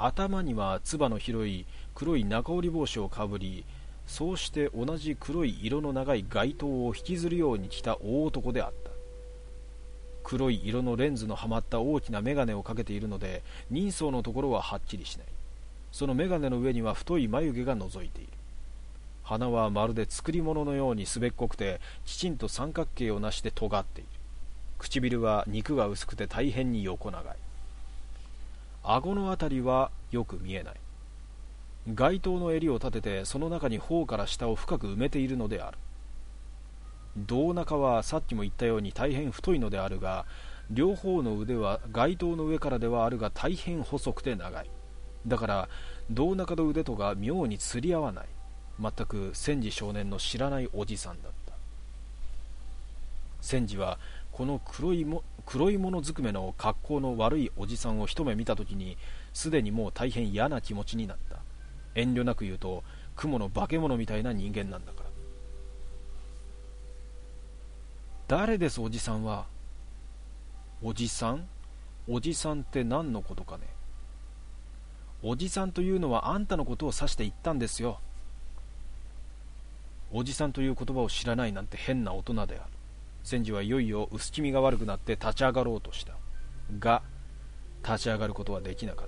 頭にはつばの広い黒い中折り帽子をかぶり、そうして同じ黒い色の長い街灯を引きずるように来た大男であった。 黒い色のレンズのはまった大きな眼鏡をかけているので、人相のところははっきりしない。その眼鏡の上には太い眉毛が覗いている。鼻はまるで作り物のようにすべっこくて、きちんと三角形をなして尖っている。唇は肉が薄くて大変に横長い。顎のあたりはよく見えない。街灯の襟を立てて、その中に頬から下を深く埋めているのである。胴中はさっきも言ったように大変太いのであるが、両方の腕は街灯の上からではあるが大変細くて長い。だから胴中と腕とが妙に釣り合わない。全く千治少年の知らないおじさんだった。千治はこの黒いものずくめの格好の悪いおじさんを一目見たときに、すでにもう大変嫌な気持ちになった。遠慮なく言うと、雲の化け物みたいな人間なんだから。誰ですおじさんは。おじさん？おじさんって何のことかね。おじさんというのはあんたのことを指して言ったんですよ。おじさんという言葉を知らないなんて変な大人である。千治はいよいよ薄気味が悪くなって立ち上がろうとした。が、立ち上がることはできなかった。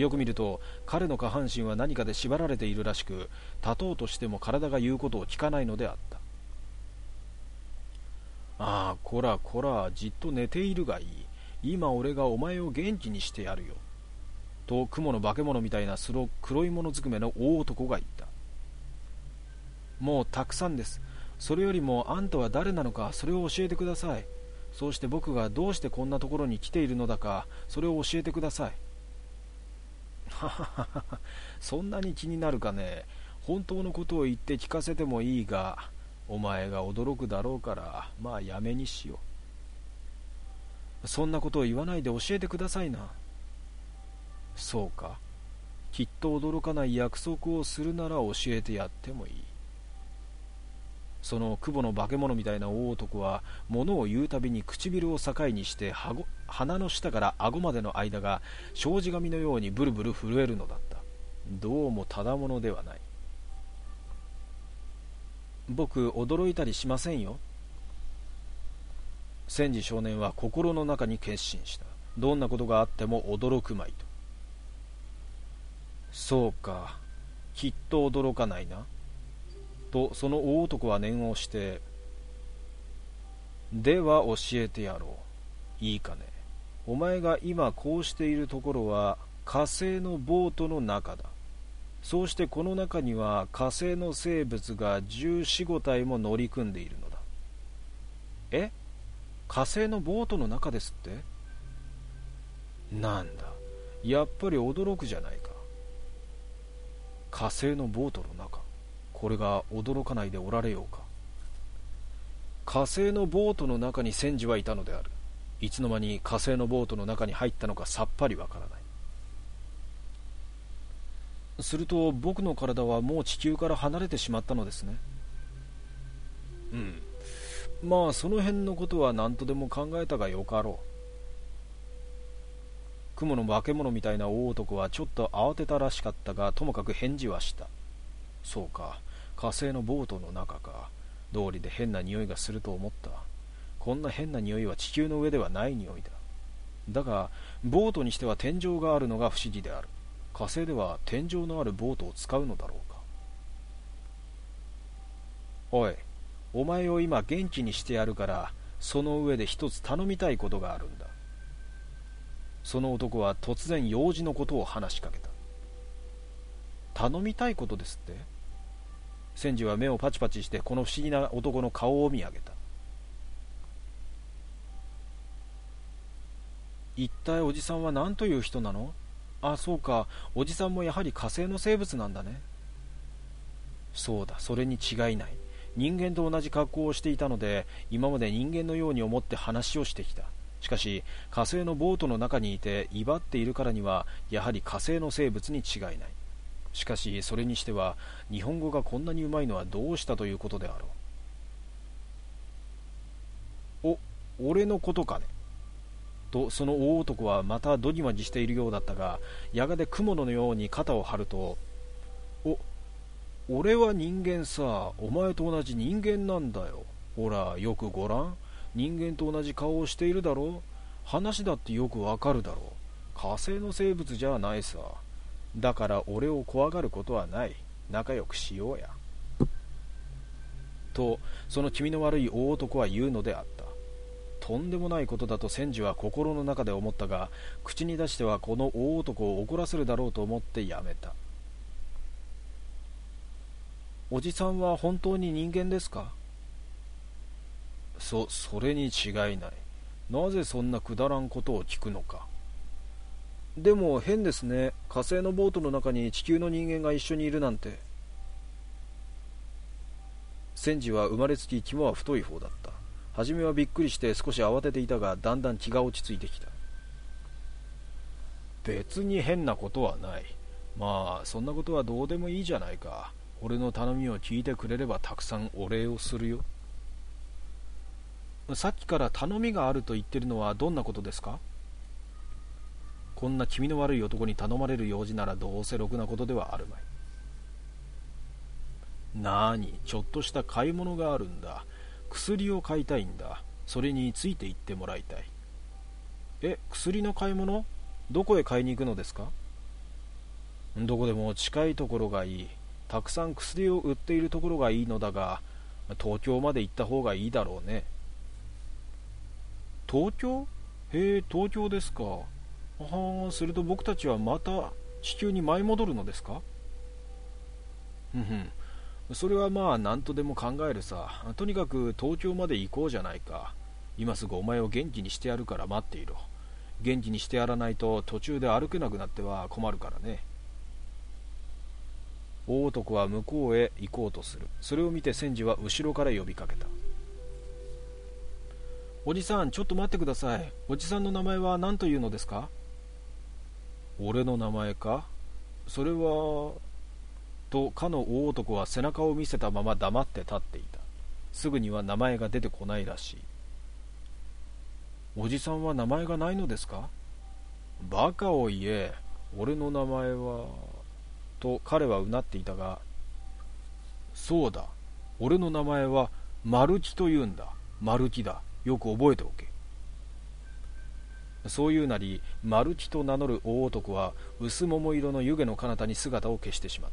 よく見ると彼の下半身は何かで縛られているらしく、立とうとしても体が言うことを聞かないのであった。ああ、こらこら、じっと寝ているがいい。今俺がお前を元気にしてやるよ。と雲の化け物みたいな黒いものずくめの大男が言った。もうたくさんです。それよりもあんたは誰なのか、それを教えてください。そうして僕がどうしてこんなところに来ているのだか、それを教えてください。はははは、そんなに気になるかね。本当のことを言って聞かせてもいいが、お前が驚くだろうから、まあやめにしよう。そんなことを言わないで教えてくださいな。そうか。きっと驚かない約束をするなら教えてやってもいい。その久保の化け物みたいな大男は、物を言うたびに唇を境にして鼻の下から顎までの間が障子紙のようにブルブル震えるのだった。どうもただものではない。僕驚いたりしませんよ。千治少年は心の中に決心した。どんなことがあっても驚くまいと。そうか、きっと驚かないな。とその大男は念をして、では教えてやろう。いいかね。お前が今こうしているところは火星のボートの中だ。そうしてこの中には火星の生物が14、15体も乗り組んでいるのだ。え？火星のボートの中ですって？なんだ、やっぱり驚くじゃないか。火星のボートの中、これが驚かないでおられようか。火星のボートの中に千治はいたのである。いつの間に火星のボートの中に入ったのかさっぱりわからない。すると僕の体はもう地球から離れてしまったのですね。うん、まあその辺のことは何とでも考えたがよかろう。雲の化け物みたいな大男はちょっと慌てたらしかったが、ともかく返事はした。そうか、火星のボートの中か。道理で変な匂いがすると思った。こんな変な匂いは地球の上ではない匂いだ。だがボートにしては天井があるのが不思議である。火星では天井のあるボートを使うのだろうか。おい、お前を今元気にしてやるから、その上で一つ頼みたいことがあるんだ。その男は突然用事のことを話しかけた。頼みたいことですって？千治は目をパチパチしてこの不思議な男の顔を見上げた。一体おじさんは何という人なの？あ、そうか、おじさんもやはり火星の生物なんだね。そうだ、それに違いない。人間と同じ格好をしていたので、今まで人間のように思って話をしてきた。しかし火星のボートの中にいて威張っているからには、やはり火星の生物に違いない。しかしそれにしては日本語がこんなにうまいのはどうしたということであろう。俺のことかね。とその大男はまたドギマギしているようだったが、やがて雲のように肩を張ると、俺は人間さ、お前と同じ人間なんだよ。ほらよくごらん、 人間と同じ顔をしているだろう。話だってよくわかるだろう。火星の生物じゃないさ。だから俺を怖がることはない。仲良くしようや。とその気味の悪い大男は言うのであった。とんでもないことだと千治は心の中で思ったが、口に出してはこの大男を怒らせるだろうと思ってやめた。おじさんは本当に人間ですか？それに違いない。なぜそんなくだらんことを聞くのか。でも変ですね。火星のボートの中に地球の人間が一緒にいるなんて。千治は生まれつき肝は太い方だった。初めはびっくりして少し慌てていたが、だんだん気が落ち着いてきた。別に変なことはない。まあそんなことはどうでもいいじゃないか。俺の頼みを聞いてくれればたくさんお礼をするよ。さっきから頼みがあると言ってるのはどんなことですか？こんな気味の悪い男に頼まれる用事ならどうせろくなことではあるまい。なに、ちょっとした買い物があるんだ。薬を買いたいんだ。それについて行ってもらいたい。薬の買い物？どこへ買いに行くのですか？どこでも近いところがいい。たくさん薬を売っているところがいいのだが、東京まで行った方がいいだろうね。東京？へえ、東京ですか。すると僕たちはまた地球に舞い戻るのですか？それはまあ何とでも考えるさ。とにかく東京まで行こうじゃないか。今すぐお前を元気にしてやるから待っていろ。元気にしてやらないと途中で歩けなくなっては困るからね。大男は向こうへ行こうとする。それを見て千治は後ろから呼びかけた。おじさん、ちょっと待ってください。おじさんの名前は何というのですか？俺の名前か？それはとかの大男は背中を見せたまま黙って立っていた。すぐには名前が出てこないらしい。おじさんは名前がないのですか？バカを言え。俺の名前はと彼はうなっていたが、そうだ、俺の名前はマルキと言うんだ。マルキだ。よく覚えておけ。そういうなり、マルキと名乗る大男は薄桃色の湯気の彼方に姿を消してしまった。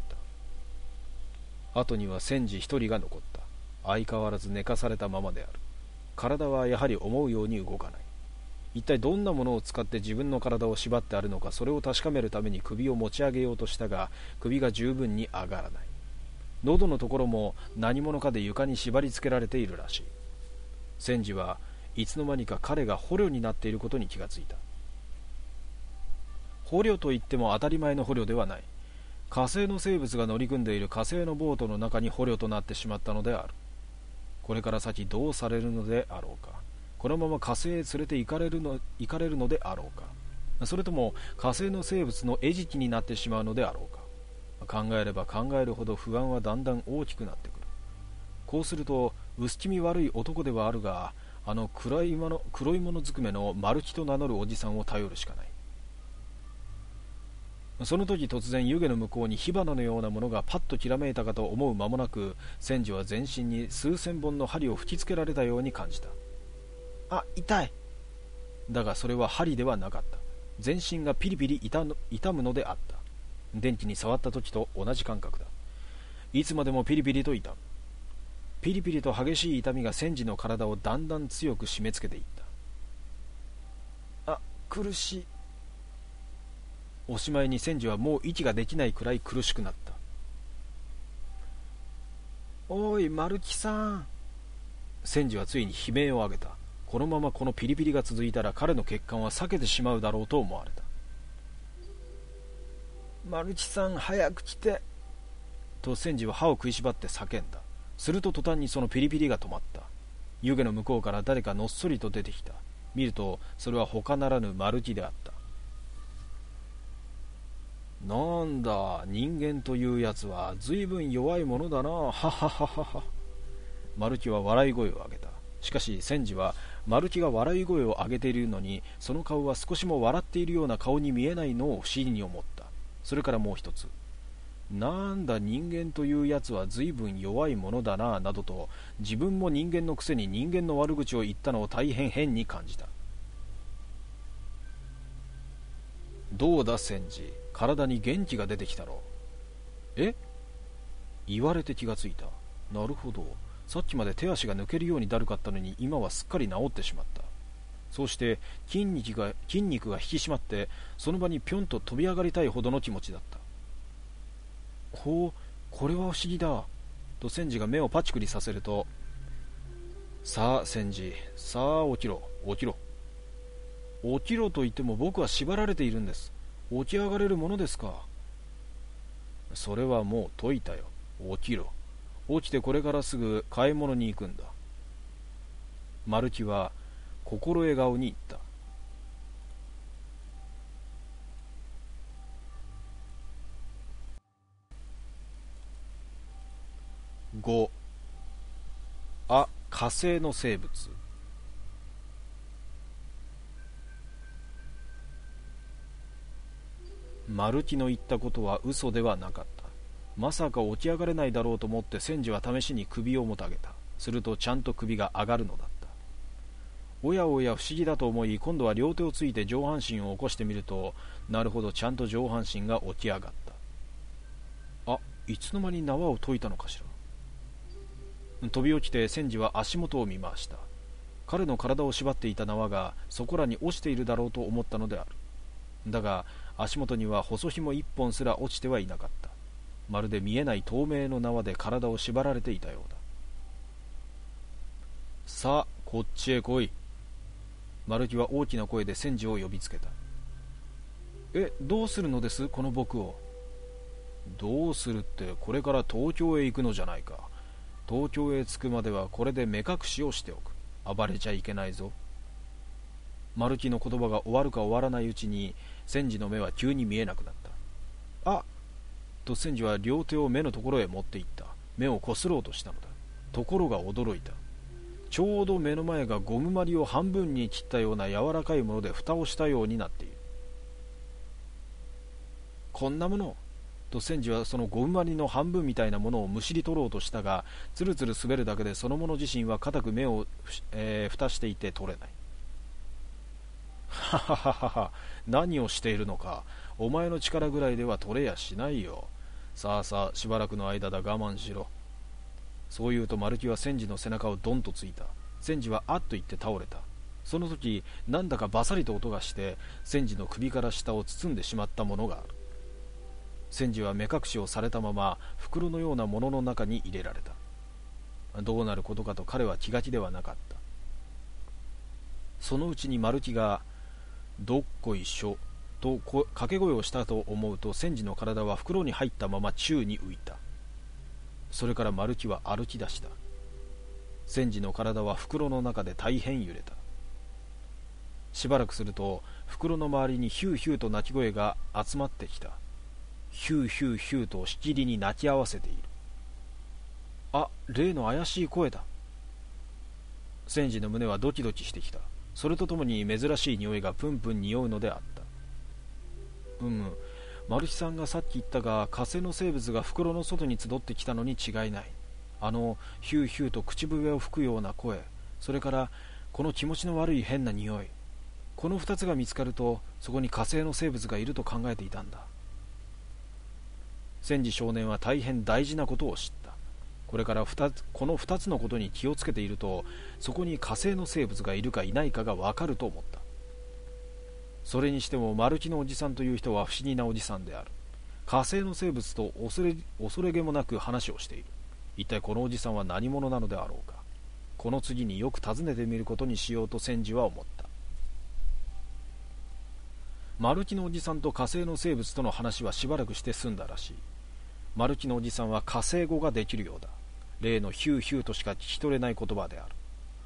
後には千治一人が残った。相変わらず寝かされたままである。体はやはり思うように動かない。一体どんなものを使って自分の体を縛ってあるのか、それを確かめるために首を持ち上げようとしたが、首が十分に上がらない。喉のところも何者かで床に縛り付けられているらしい。千治はいつの間にか彼が捕虜になっていることに気がついた。捕虜といっても当たり前の捕虜ではない。火星の生物が乗り組んでいる火星のボートの中に捕虜となってしまったのである。これから先どうされるのであろうか。このまま火星へ連れて行かれるのであろうか。それとも火星の生物の餌食になってしまうのであろうか。考えれば考えるほど不安はだんだん大きくなってくる。こうすると薄気味悪い男ではあるが、あの黒いものずくめのマルキと名乗るおじさんを頼るしかない。その時突然湯気の向こうに火花のようなものがパッときらめいたかと思う間もなく、千治は全身に数千本の針を吹きつけられたように感じた。あ、痛い。だがそれは針ではなかった。全身がピリピリ痛むのであった。電気に触った時と同じ感覚だ。いつまでもピリピリと痛む。ピリピリと激しい痛みが千治の体をだんだん強く締め付けていった。あ、苦しい。おしまいに千治はもう息ができないくらい苦しくなった。おい、マルキさん。千治はついに悲鳴を上げた。このままこのピリピリが続いたら彼の血管は裂けてしまうだろうと思われた。マルキさん、早く来て。と千治は歯を食いしばって叫んだ。すると途端にそのピリピリが止まった。湯気の向こうから誰かのっそりと出てきた。見るとそれは他ならぬマルキであった。なんだ、人間というやつは随分弱いものだな。ははははは。マルキは笑い声を上げた。しかし千治はマルキが笑い声を上げているのに、その顔は少しも笑っているような顔に見えないのを不思議に思った。それからもう一つ、 なんだ人間というやつは随分弱いものだななどと自分も人間のくせに人間の悪口を言ったのを大変変に感じた。どうだ千治、体に元気が出てきたろう。え？言われて気がついた。なるほど、さっきまで手足が抜けるようにだるかったのに今はすっかり治ってしまった。そうして筋肉が引き締まってその場にぴょんと飛び上がりたいほどの気持ちだった。ほう、これは不思議だと千治が目をパチクリさせると、さあ千治、さあ起きろ起きろ。起きろと言っても僕は縛られているんです。起き上がれるものですか。それはもう解いたよ。起きろ。起きてこれからすぐ買い物に行くんだ。マルキは心得顔に言った。5、火星の生物。マルキの言ったことは嘘ではなかった。まさか起き上がれないだろうと思って千治は試しに首をもたげた。するとちゃんと首が上がるのだった。おやおや不思議だと思い、今度は両手をついて上半身を起こしてみると、なるほど、ちゃんと上半身が起き上がった。いつの間に縄を解いたのかしら。飛び起きて千治は足元を見回した。彼の体を縛っていた縄がそこらに落ちているだろうと思ったのである。だが足元には細紐一本すら落ちてはいなかった。まるで見えない透明の縄で体を縛られていたようだ。さあこっちへ来い。マルキは大きな声で千治を呼びつけた。どうするのですこの僕を。どうするって、これから東京へ行くのじゃないか。東京へ着くまではこれで目隠しをしておく。暴れちゃいけないぞ。マルキの言葉が終わるか終わらないうちに千治の目は急に見えなくなった。と千治は両手を目のところへ持っていった。目をこすろうとしたのだ。ところが驚いた。ちょうど目の前がゴムまりを半分に切ったような柔らかいもので蓋をしたようになっている。こんなものと千治はそのゴムまりの半分みたいなものをむしり取ろうとしたが、つるつる滑るだけでそのもの自身は固く目を、蓋していて取れない。ははははは、何をしているのか。お前の力ぐらいでは取れやしないよ。さあさあ、しばらくの間だ、我慢しろ。そう言うとマルキは千治の背中をドンとついた。千治はあっと言って倒れた。その時なんだかバサリと音がして千治の首から下を包んでしまったものがある。千治は目隠しをされたまま袋のようなものの中に入れられた。どうなることかと彼は気が気ではなかった。そのうちにマルキがどっこいしょと掛け声をしたと思うと、千治の体は袋に入ったまま宙に浮いた。それからマルキは歩き出した。千治の体は袋の中で大変揺れた。しばらくすると袋の周りにヒューヒューと鳴き声が集まってきた。ヒューヒューヒューとしきりに鳴き合わせている。例の怪しい声だ。千治の胸はドキドキしてきた。それとともに珍しい匂いがプンプン匂うのであった。マルキさんがさっき言ったが、火星の生物が袋の外に集ってきたのに違いない。ヒューヒューと口笛を吹くような声、それからこの気持ちの悪い変な匂い、この2つが見つかるとそこに火星の生物がいると考えていたんだ。千治少年は大変大事なことを知った。これからこの2つのことに気をつけていると、そこに火星の生物がいるかいないかがわかると思った。それにしてもマルキのおじさんという人は不思議なおじさんである。火星の生物と恐れげもなく話をしている。一体このおじさんは何者なのであろうか。この次によく訪ねてみることにしようと千治は思った。マルキのおじさんと火星の生物との話はしばらくして済んだらしい。マルキのおじさんは火星語ができるようだ。例のヒューヒューとしか聞き取れない言葉である。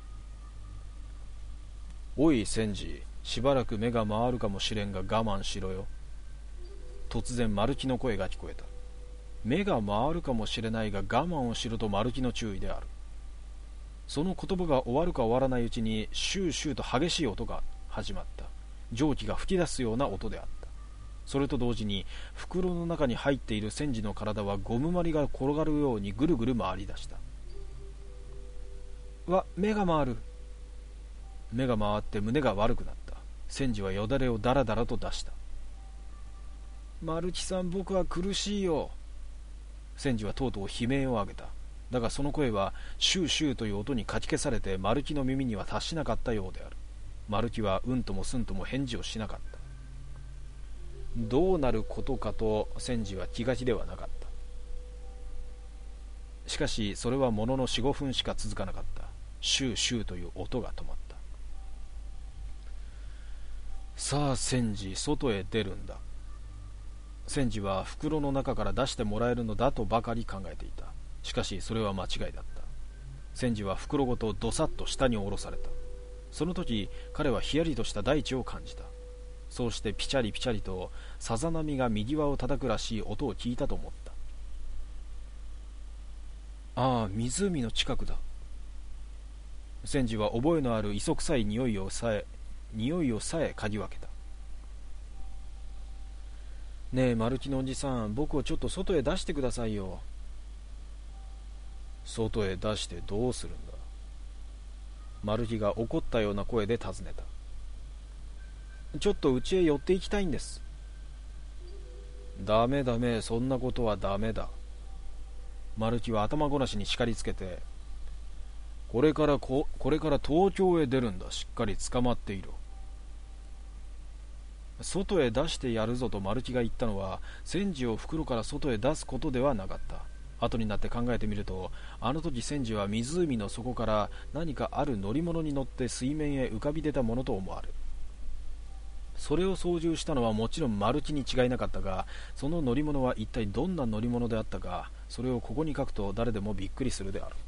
おい千治、しばらく目が回るかもしれんが我慢しろよ。突然マルキの声が聞こえた。目が回るかもしれないが我慢をしろとマルキの注意である。その言葉が終わるか終わらないうちにシューシューと激しい音が始まった。蒸気が吹き出すような音であった。 それと同時に袋の中に入っている千治の体はゴムまりが転がるようにぐるぐる回り出した。目が回る。目が回って胸が悪くなった。千治はよだれをだらだらと出した。マルチさん、僕は苦しいよ。千治はとうとう悲鳴を上げた。だがその声はシューシューという音にかき消されてマルキの耳には達しなかったようである。マルキはうんともすんとも返事をしなかった。どうなることかと千治は気が気ではなかった。しかしそれはものの 4,5 分しか続かなかった。シューシューという音が止まった。さあ千治、外へ出るんだ。千治は袋の中から出してもらえるのだとばかり考えていた。しかしそれは間違いだった。千治は袋ごとどさっと下に下ろされた。その時彼はひやりとした大地を感じた。そうしてピチャリピチャリとさざ波が右輪を叩くらしい音を聞いたと思った。ああ、湖の近くだ。千治は覚えのある磯臭い匂いをさえ嗅ぎ分けた。ねえマルキのおじさん、僕をちょっと外へ出してくださいよ。外へ出してどうするんだ。マルキが怒ったような声で尋ねた。ちょっと家へ寄って行きたいんです。ダメダメ、そんなことはダメだ。マルキは頭ごなしに叱りつけて、これから東京へ出るんだ。しっかり捕まっていろ。外へ出してやるぞとマルキが言ったのは千治を袋から外へ出すことではなかった。後になって考えてみると、あの時千治は湖の底から何かある乗り物に乗って水面へ浮かび出たものと思われる。それを操縦したのはもちろんマルキに違いなかったが、その乗り物は一体どんな乗り物であったか、それをここに書くと誰でもびっくりするである。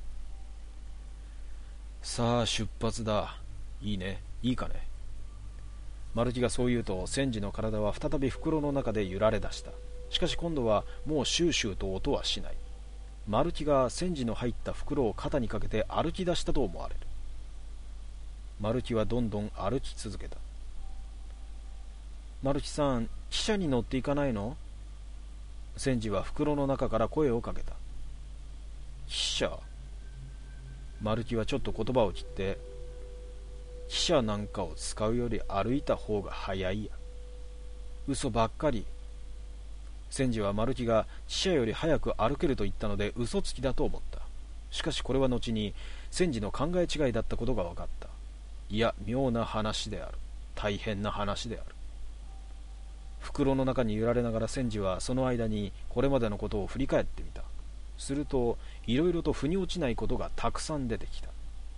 さあ出発だ。いいね、いいかね。マルキがそう言うと千治の体は再び袋の中で揺られ出した。しかし今度はもうシューシューと音はしない。マルキが千治の入った袋を肩にかけて歩き出したと思われる。マルキはどんどん歩き続けた。マルキさん、汽車に乗っていかないの？千治は袋の中から声をかけた。汽車？マルキはちょっと言葉を切って、汽車なんかを使うより歩いた方が早いや。嘘ばっかり。千治はマルキが汽車より早く歩けると言ったので嘘つきだと思った。しかしこれは後に千治の考え違いだったことが分かった。いや、妙な話である。大変な話である。袋の中に揺られながら千治はその間にこれまでのことを振り返ってみた。するといろいろと腑に落ちないことがたくさん出てきた。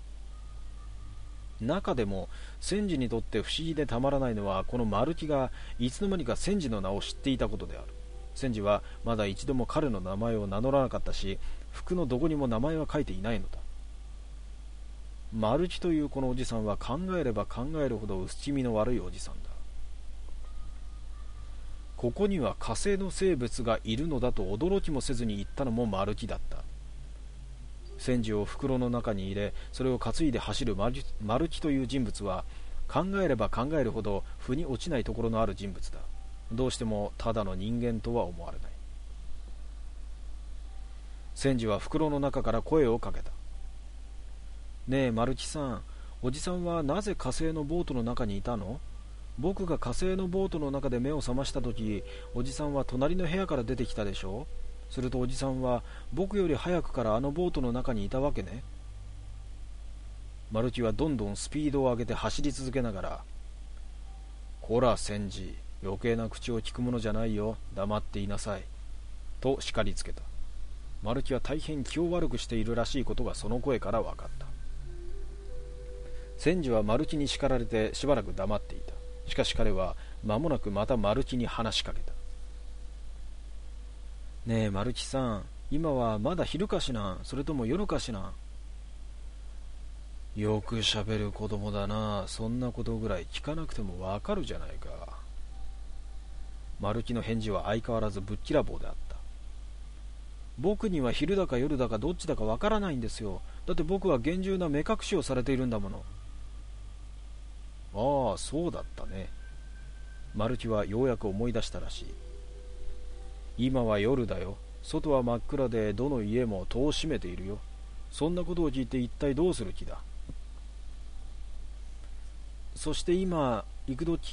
中でも千治にとって不思議でたまらないのは、このマルキがいつの間にか千治の名を知っていたことである。千治はまだ一度も彼の名前を名乗らなかったし、服のどこにも名前は書いていないのだ。マルキというこのおじさんは考えれば考えるほど薄気味の悪いおじさんだ。ここには火星の生物がいるのだと驚きもせずに言ったのもマルキだった。千治を袋の中に入れ、それを担いで走るマルキという人物は、考えれば考えるほど腑に落ちないところのある人物だ。どうしてもただの人間とは思われない。千治は袋の中から声をかけた。ねえマルキさん、おじさんはなぜ火星のボートの中にいたの？僕が火星のボートの中で目を覚ました時、おじさんは隣の部屋から出てきたでしょ。するとおじさんは僕より早くからあのボートの中にいたわけね。マルキはどんどんスピードを上げて走り続けながら、こら千治、余計な口を聞くものじゃないよ、黙っていなさいと叱りつけた。マルキは大変気を悪くしているらしいことがその声から分かった。千治はマルキに叱られてしばらく黙っていた。しかし彼は間もなくまたマルキに話しかけた。ねえマルキさん、今はまだ昼かしな、それとも夜かしな。よくしゃべる子供だな。そんなことぐらい聞かなくてもわかるじゃないか。マルキの返事は相変わらずぶっきらぼうであった。僕には昼だか夜だかどっちだかわからないんですよ。だって僕は厳重な目隠しをされているんだもの。ああ、そうだったね。 マルチはようやく思い出したらしい。今は夜だよ。外は真っ暗でどの家も戸を閉めているよ。そんなことを聞いて一体どうする気だ。そして今行く時。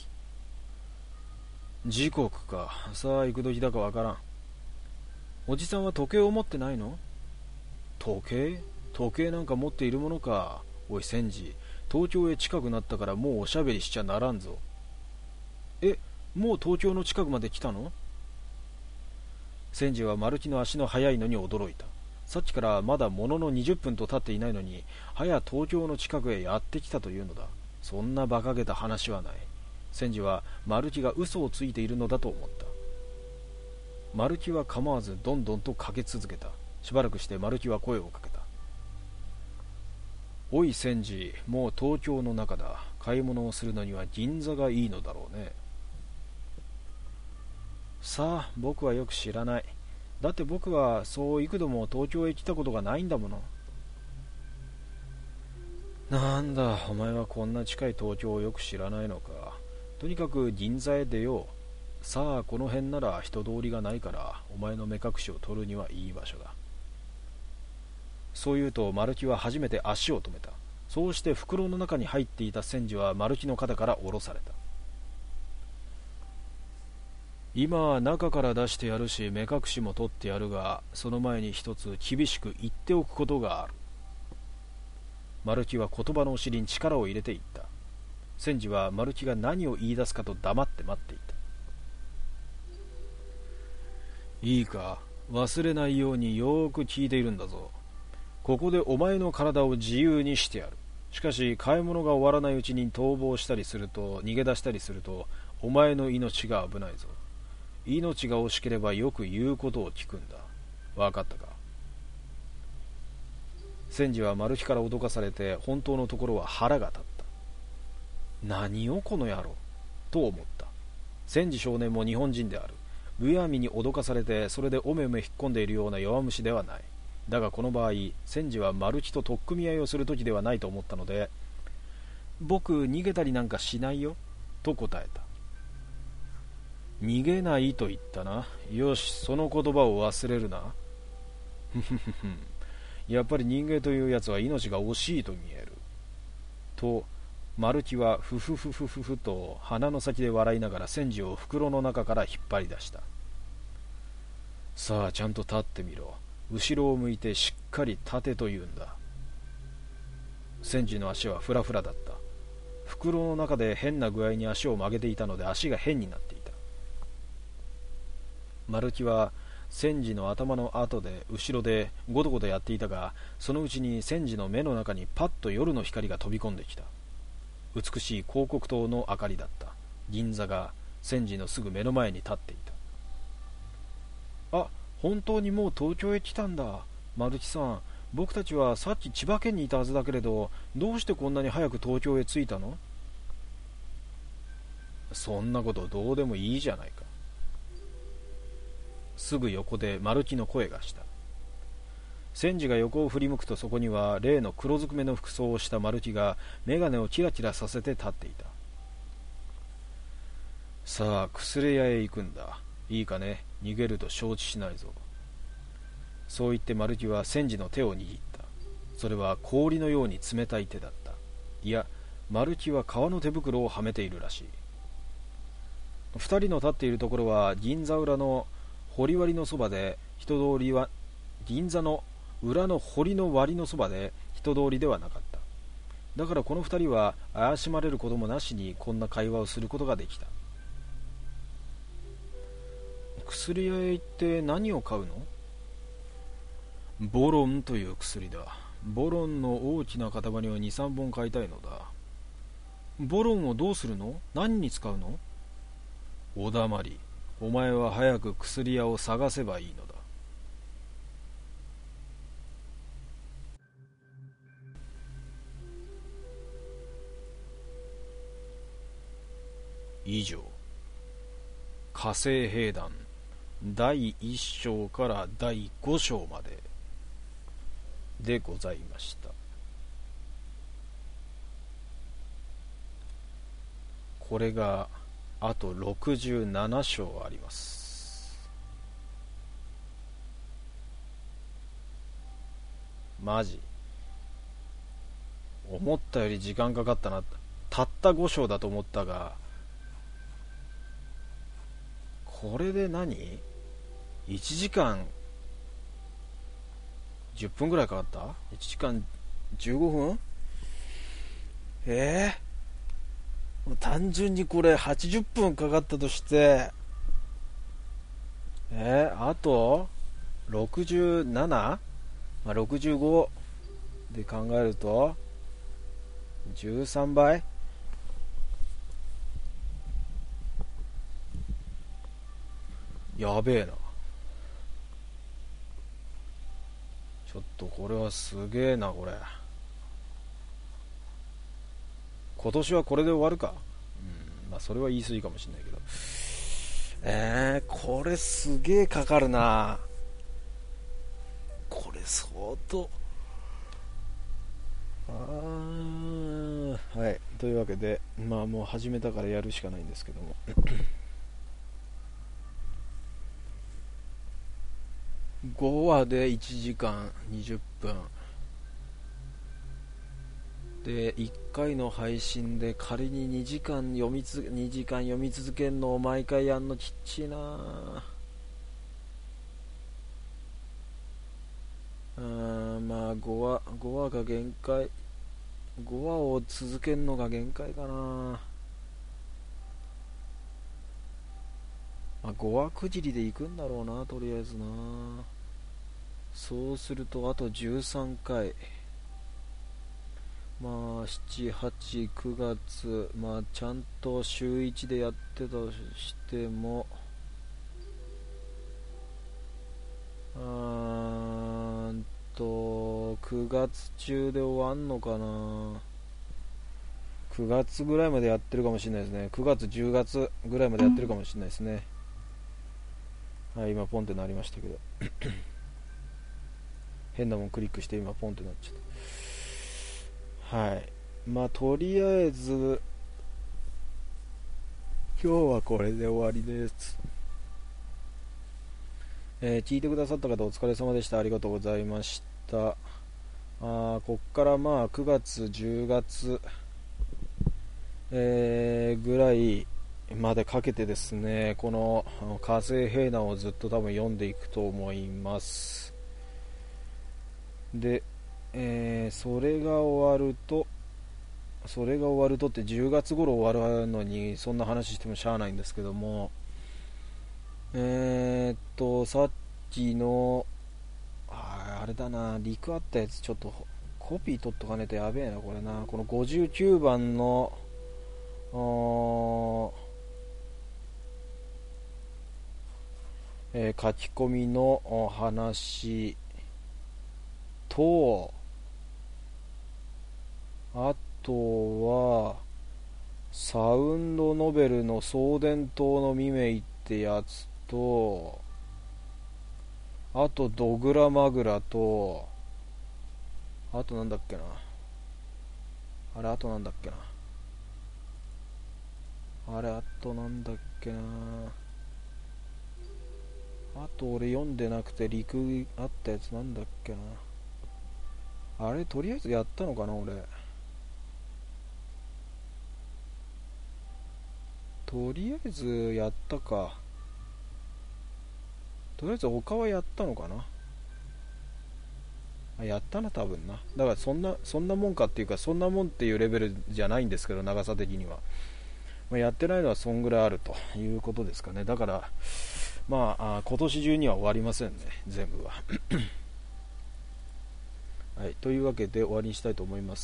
時刻か。さあ行く時だかわからん。おじさんは時計を持ってないの？時計なんか持っているものか。おい千治、東京へ近くなったからもうおしゃべりしちゃならんぞ。もう東京の近くまで来たの？千治はマルチの足の速いのに驚いた。さっきからまだものの20分と経っていないのに、早東京の近くへやってきたというのだ。そんな馬鹿げた話はない。千治はマルチが嘘をついているのだと思った。マルチは構わずどんどんとかけ続けた。しばらくしてマルチは声をかけた。おい千治、もう東京の中だ。買い物をするのには銀座がいいのだろうね。さあ、僕はよく知らない。だって僕はそう幾度も東京へ来たことがないんだもの。なんだ、お前はこんな近い東京をよく知らないのか。とにかく銀座へ出よう。さあ、この辺なら人通りがないからお前の目隠しを取るにはいい場所だ。そう言うとマルキは初めて足を止めた。そうして袋の中に入っていた千治はマルキの肩から下ろされた。今は中から出してやるし目隠しも取ってやるが、その前に一つ厳しく言っておくことがある。マルキは言葉のお尻に力を入れて言った。千治はマルキが何を言い出すかと黙って待っていた。いいか、忘れないようによーく聞いているんだぞ。ここでお前の体を自由にしてやる。しかし買い物が終わらないうちに逃亡したりすると、逃げ出したりするとお前の命が危ないぞ。命が惜しければよく言うことを聞くんだ。わかったか。千治はマルヒから脅かされて本当のところは腹が立った。何をこの野郎と思った。千治少年も日本人である。むやみに脅かされてそれでおめおめ引っ込んでいるような弱虫ではない。だがこの場合、千治はマルヒと取っ組み合いをする時ではないと思ったので、僕逃げたりなんかしないよと答えた。逃げないと言ったな。よし、その言葉を忘れるな。やっぱり人間というやつは命が惜しいと見える。と、マルキはフフフフフフと鼻の先で笑いながら千治を袋の中から引っ張り出した。さあ、ちゃんと立ってみろ。後ろを向いてしっかり立てと言うんだ。千治の足はフラフラだった。袋の中で変な具合に足を曲げていたので足が変になっていた。マルキは千治の頭の後で後ろでゴトゴトやっていたが、そのうちに千治の目の中にパッと夜の光が飛び込んできた。美しい広告塔の明かりだった。銀座が千治のすぐ目の前に立っていた。あ、本当にもう東京へ来たんだ。マルキさん、僕たちはさっき千葉県にいたはずだけれど、どうしてこんなに早く東京へ着いたの？そんなことどうでもいいじゃないか。すぐ横でマルキの声がした。千治が横を振り向くと、そこには例の黒ずくめの服装をしたマルキが眼鏡をキラキラさせて立っていた。さあ、薬屋へ行くんだ。いいかね、逃げると承知しないぞ。そう言ってマルキは千治の手を握った。それは氷のように冷たい手だった。いや、マルキは革の手袋をはめているらしい。二人の立っているところは銀座裏の堀割のそばで、人通りは銀座の裏の堀の割のそばで人通りではなかった。だからこの二人は怪しまれることもなしにこんな会話をすることができた。薬屋へ行って何を買うの？ボロンという薬だ。ボロンの大きな塊を 2,3 本買いたいのだ。ボロンをどうするの？何に使うの？おだまり。お前は早く薬屋を探せばいいのだ。以上、火星兵団第1章から第5章まででございました。これがあと67章あります。マジ思ったより時間かかったな。たった5章だと思ったが、これで何 ?1 時間10分ぐらいかかった？ 1 時間15分？もう単純にこれ80分かかったとして、あと 67？ まあ、65で考えると13倍。やべえな。ちょっとこれはすげえな。これ今年はこれで終わるか。まあそれは言い過ぎかもしれないけど、これすげえかかるな。これ相当。はい、というわけで、まあもう始めたからやるしかないんですけども5話で1時間20分で、1回の配信で仮に2時間読み続けるのを毎回やんのちっちいな。まあ5話が限界。5話を続けるのが限界かな。まあ、5話区切りでいくんだろうな、とりあえずな。そうするとあと13回。まあ7、8、9月、まあちゃんと週1でやってたとしても、9月中で終わんのかな。9月ぐらいまでやってるかもしれないですね。9月10月ぐらいまでやってるかもしれないですね。はい、今ポンってなりましたけど変なもんクリックして今ポンってなっちゃった。はい、まあとりあえず今日はこれで終わりです。聞いてくださった方お疲れ様でした。ありがとうございました。こっからまあ9月10月、ぐらいまでかけてですね、この火星兵団をずっと多分読んでいくと思います。で、それが終わるとって10月頃終わるのにそんな話してもしゃあないんですけども、さっきのあれだな、リクあったやつちょっとコピー取っとかねえとやべえなこれな。この59番の書き込みの話と、あとはサウンドノベルの送電塔のミメイってやつと、あとドグラマグラと、あとなんだっけな、あれあとなんだっけなあと俺読んでなくてリクあったやつなんだっけな。あれとりあえずやったのかな俺。とりあえずやったか。とりあえず他はやったのかな。やったな多分な。だからそんなもんかっていうか、そんなもんっていうレベルじゃないんですけど、長さ的には、やってないのはそんぐらいあるということですかね。だからまあ今年中には終わりませんね、全部ははい、というわけで終わりにしたいと思います。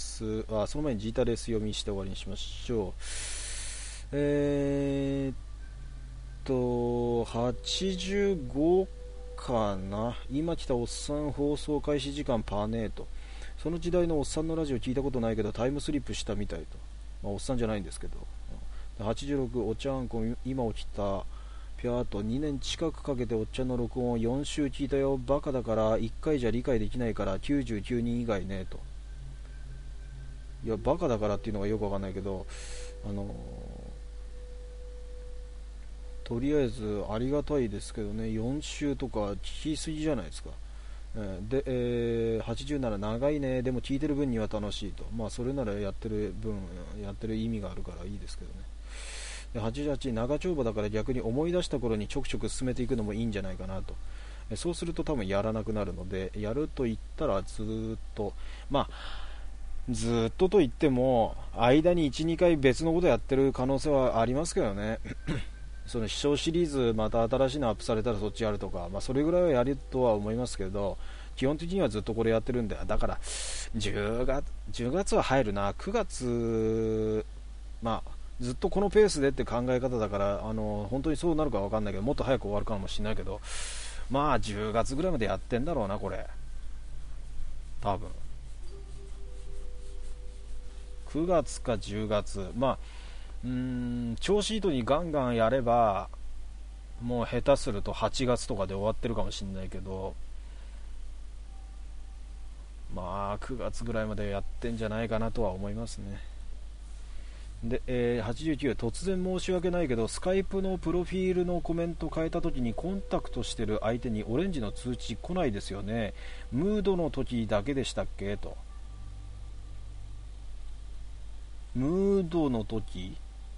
その前にジータレース読みして終わりにしましょう。85かな。今来たおっさん放送開始時間パーネート。その時代のおっさんのラジオ聞いたことないけどタイムスリップしたみたいと。おっさんじゃないんですけど。86お茶あんこ今起きたピャーと2年近くかけておっちゃんの録音を4週聞いたよ。バカだから1回じゃ理解できないから99人以外ねと。いやバカだからっていうのがよくわかんないけど、 とりあえずありがたいですけどね、4週とか聞きすぎじゃないですか。で、87長いね、でも聞いてる分には楽しいと、まあそれならやってる分やってる意味があるからいいですけどね。で88長丁場だから逆に思い出した頃にちょくちょく進めていくのもいいんじゃないかなと。そうすると多分やらなくなるので、やると言ったらずーっと、まあずっとと言っても間に1、2回別のことやってる可能性はありますけどね。その秘書シリーズまた新しいのアップされたらそっちやるとか、まあ、それぐらいはやるとは思いますけど、基本的にはずっとこれやってるんで、だから10月は入るな、9月、まあずっとこのペースでって考え方だから、本当にそうなるか分かんないけど、もっと早く終わるかもしれないけど、まあ10月ぐらいまでやってんだろうな、これ多分9月か10月、まあ調子いいとにガンガンやればもう下手すると8月とかで終わってるかもしれないけど、まあ9月ぐらいまでやってんじゃないかなとは思いますね。で、89突然申し訳ないけどスカイプのプロフィールのコメント変えた時にコンタクトしてる相手にオレンジの通知来ないですよね。ムードの時だけでしたっけと。ムードの時、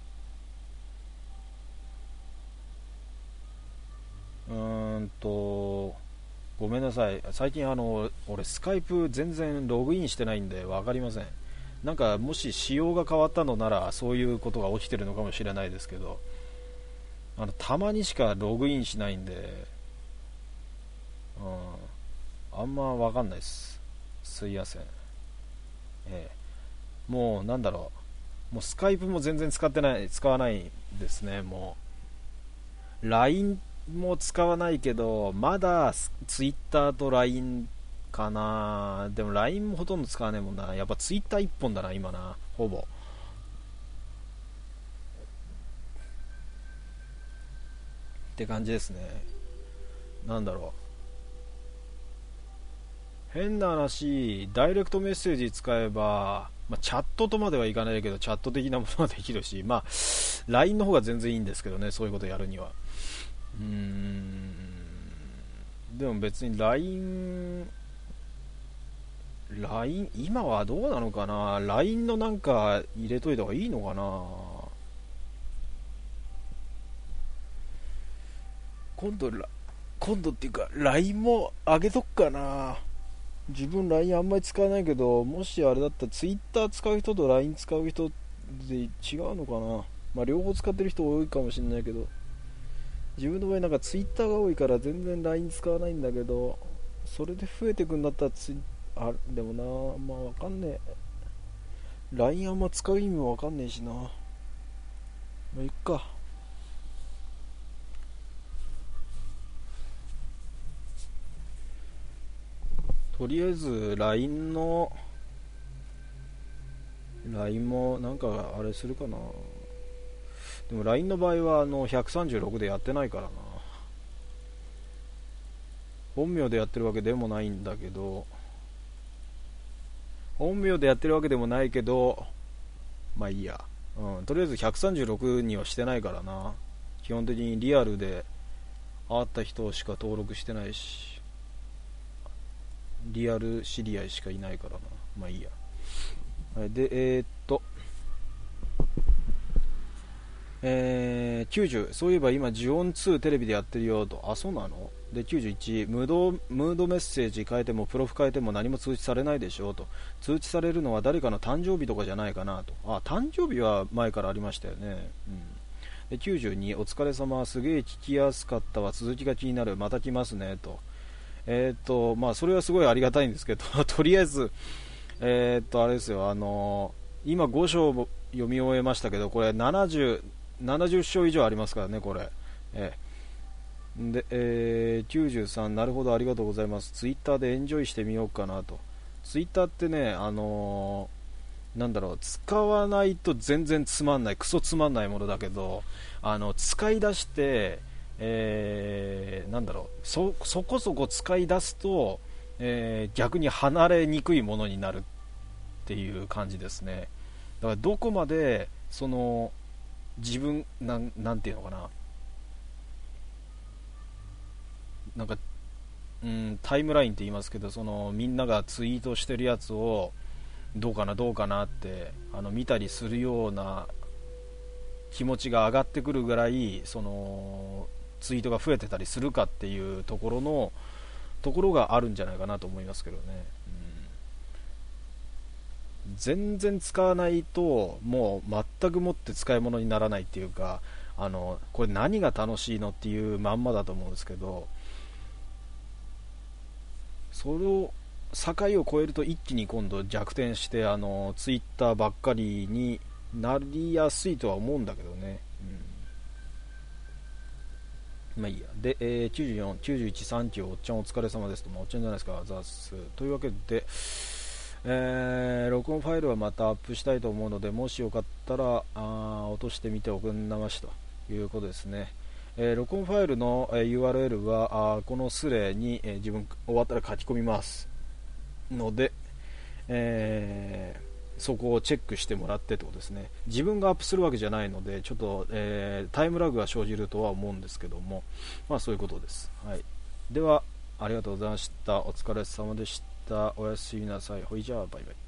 ごめんなさい、最近俺スカイプ全然ログインしてないんで分かりません。なんかもし仕様が変わったのならそういうことが起きてるのかもしれないですけど、たまにしかログインしないんで、あんま分かんないです。すいません。えもうなんだろもうスカイプも全然使わないですね。もう LINE も使わないけど、まだツイッターと LINE かな。でも LINE もほとんど使わないもんな。やっぱツイッター一本だな今な、ほぼって感じですね。なんだろ変な話、ダイレクトメッセージ使えば、まあ、チャットとまではいかないけどチャット的なものはできるし、まあ LINE の方が全然いいんですけどね、そういうことやるには。でも別に LINE 今はどうなのかな。 LINE のなんか入れといた方がいいのかな。今度今度っていうか LINE も上げとくかな。自分 LINE あんまり使わないけど、もしあれだったら Twitter 使う人と LINE 使う人で違うのかな。まあ両方使ってる人多いかもしれないけど、自分の場合なんか Twitter が多いから全然 LINE 使わないんだけど、それで増えてくんだったらでもな、まあわかんねえ。 LINE あんま使う意味もわかんねえしな。まあいっか。とりあえず LINE もなんかあれするかな。でも LINE の場合は136でやってないからな。本名でやってるわけでもないんだけど、本名でやってるわけでもないけど、まあいいや。とりあえず136にはしてないからな。基本的にリアルで会った人しか登録してないし、リアル知り合いしかいないからな。まあいいや。で、90、そういえば今ジオン2テレビでやってるよと。あ、そうなの。で91、ムードメッセージ変えてもプロフ変えても何も通知されないでしょうと。通知されるのは誰かの誕生日とかじゃないかなと。あ、誕生日は前からありましたよね。で92、お疲れ様、すげえ聞きやすかったわ、続きが気になる、また来ますねと。まあそれはすごいありがたいんですけどとりあえずあれですよ、今5章読み終えましたけど、これ70章以上ありますからね、これ。で、93、なるほど、ありがとうございます。ツイッターでエンジョイしてみようかなと。ツイッターってね、なんだろう、使わないと全然つまんない、クソつまんないものだけど、使い出して、なんだろう、そこそこ使い出すと、逆に離れにくいものになるっていう感じですね。だからどこまで自分なんていうのかな、 なんか、タイムラインって言いますけど、そのみんながツイートしてるやつをどうかなどうかなって見たりするような気持ちが上がってくるぐらい、そのツイートが増えてたりするかっていうところがあるんじゃないかなと思いますけどね。全然使わないともう全くもって使い物にならないっていうか、これ何が楽しいのっていうまんまだと思うんですけど、その境を超えると一気に今度逆転して、ツイッターばっかりになりやすいとは思うんだけどね。まあいいや。で、94、91、30、おっちゃんお疲れ様ですと、おっちゃんじゃないですか、ザス。というわけで、録音ファイルはまたアップしたいと思うので、もしよかったら落としてみておくんなましということですね。録音ファイルの、URL はこのスレに、自分終わったら書き込みますので、そこをチェックしてもらってってことですね。自分がアップするわけじゃないので、ちょっと、タイムラグが生じるとは思うんですけども、まあそういうことです。はい。では、ありがとうございました。お疲れ様でした。おやすみなさい。ほいじゃあ、バイバイ。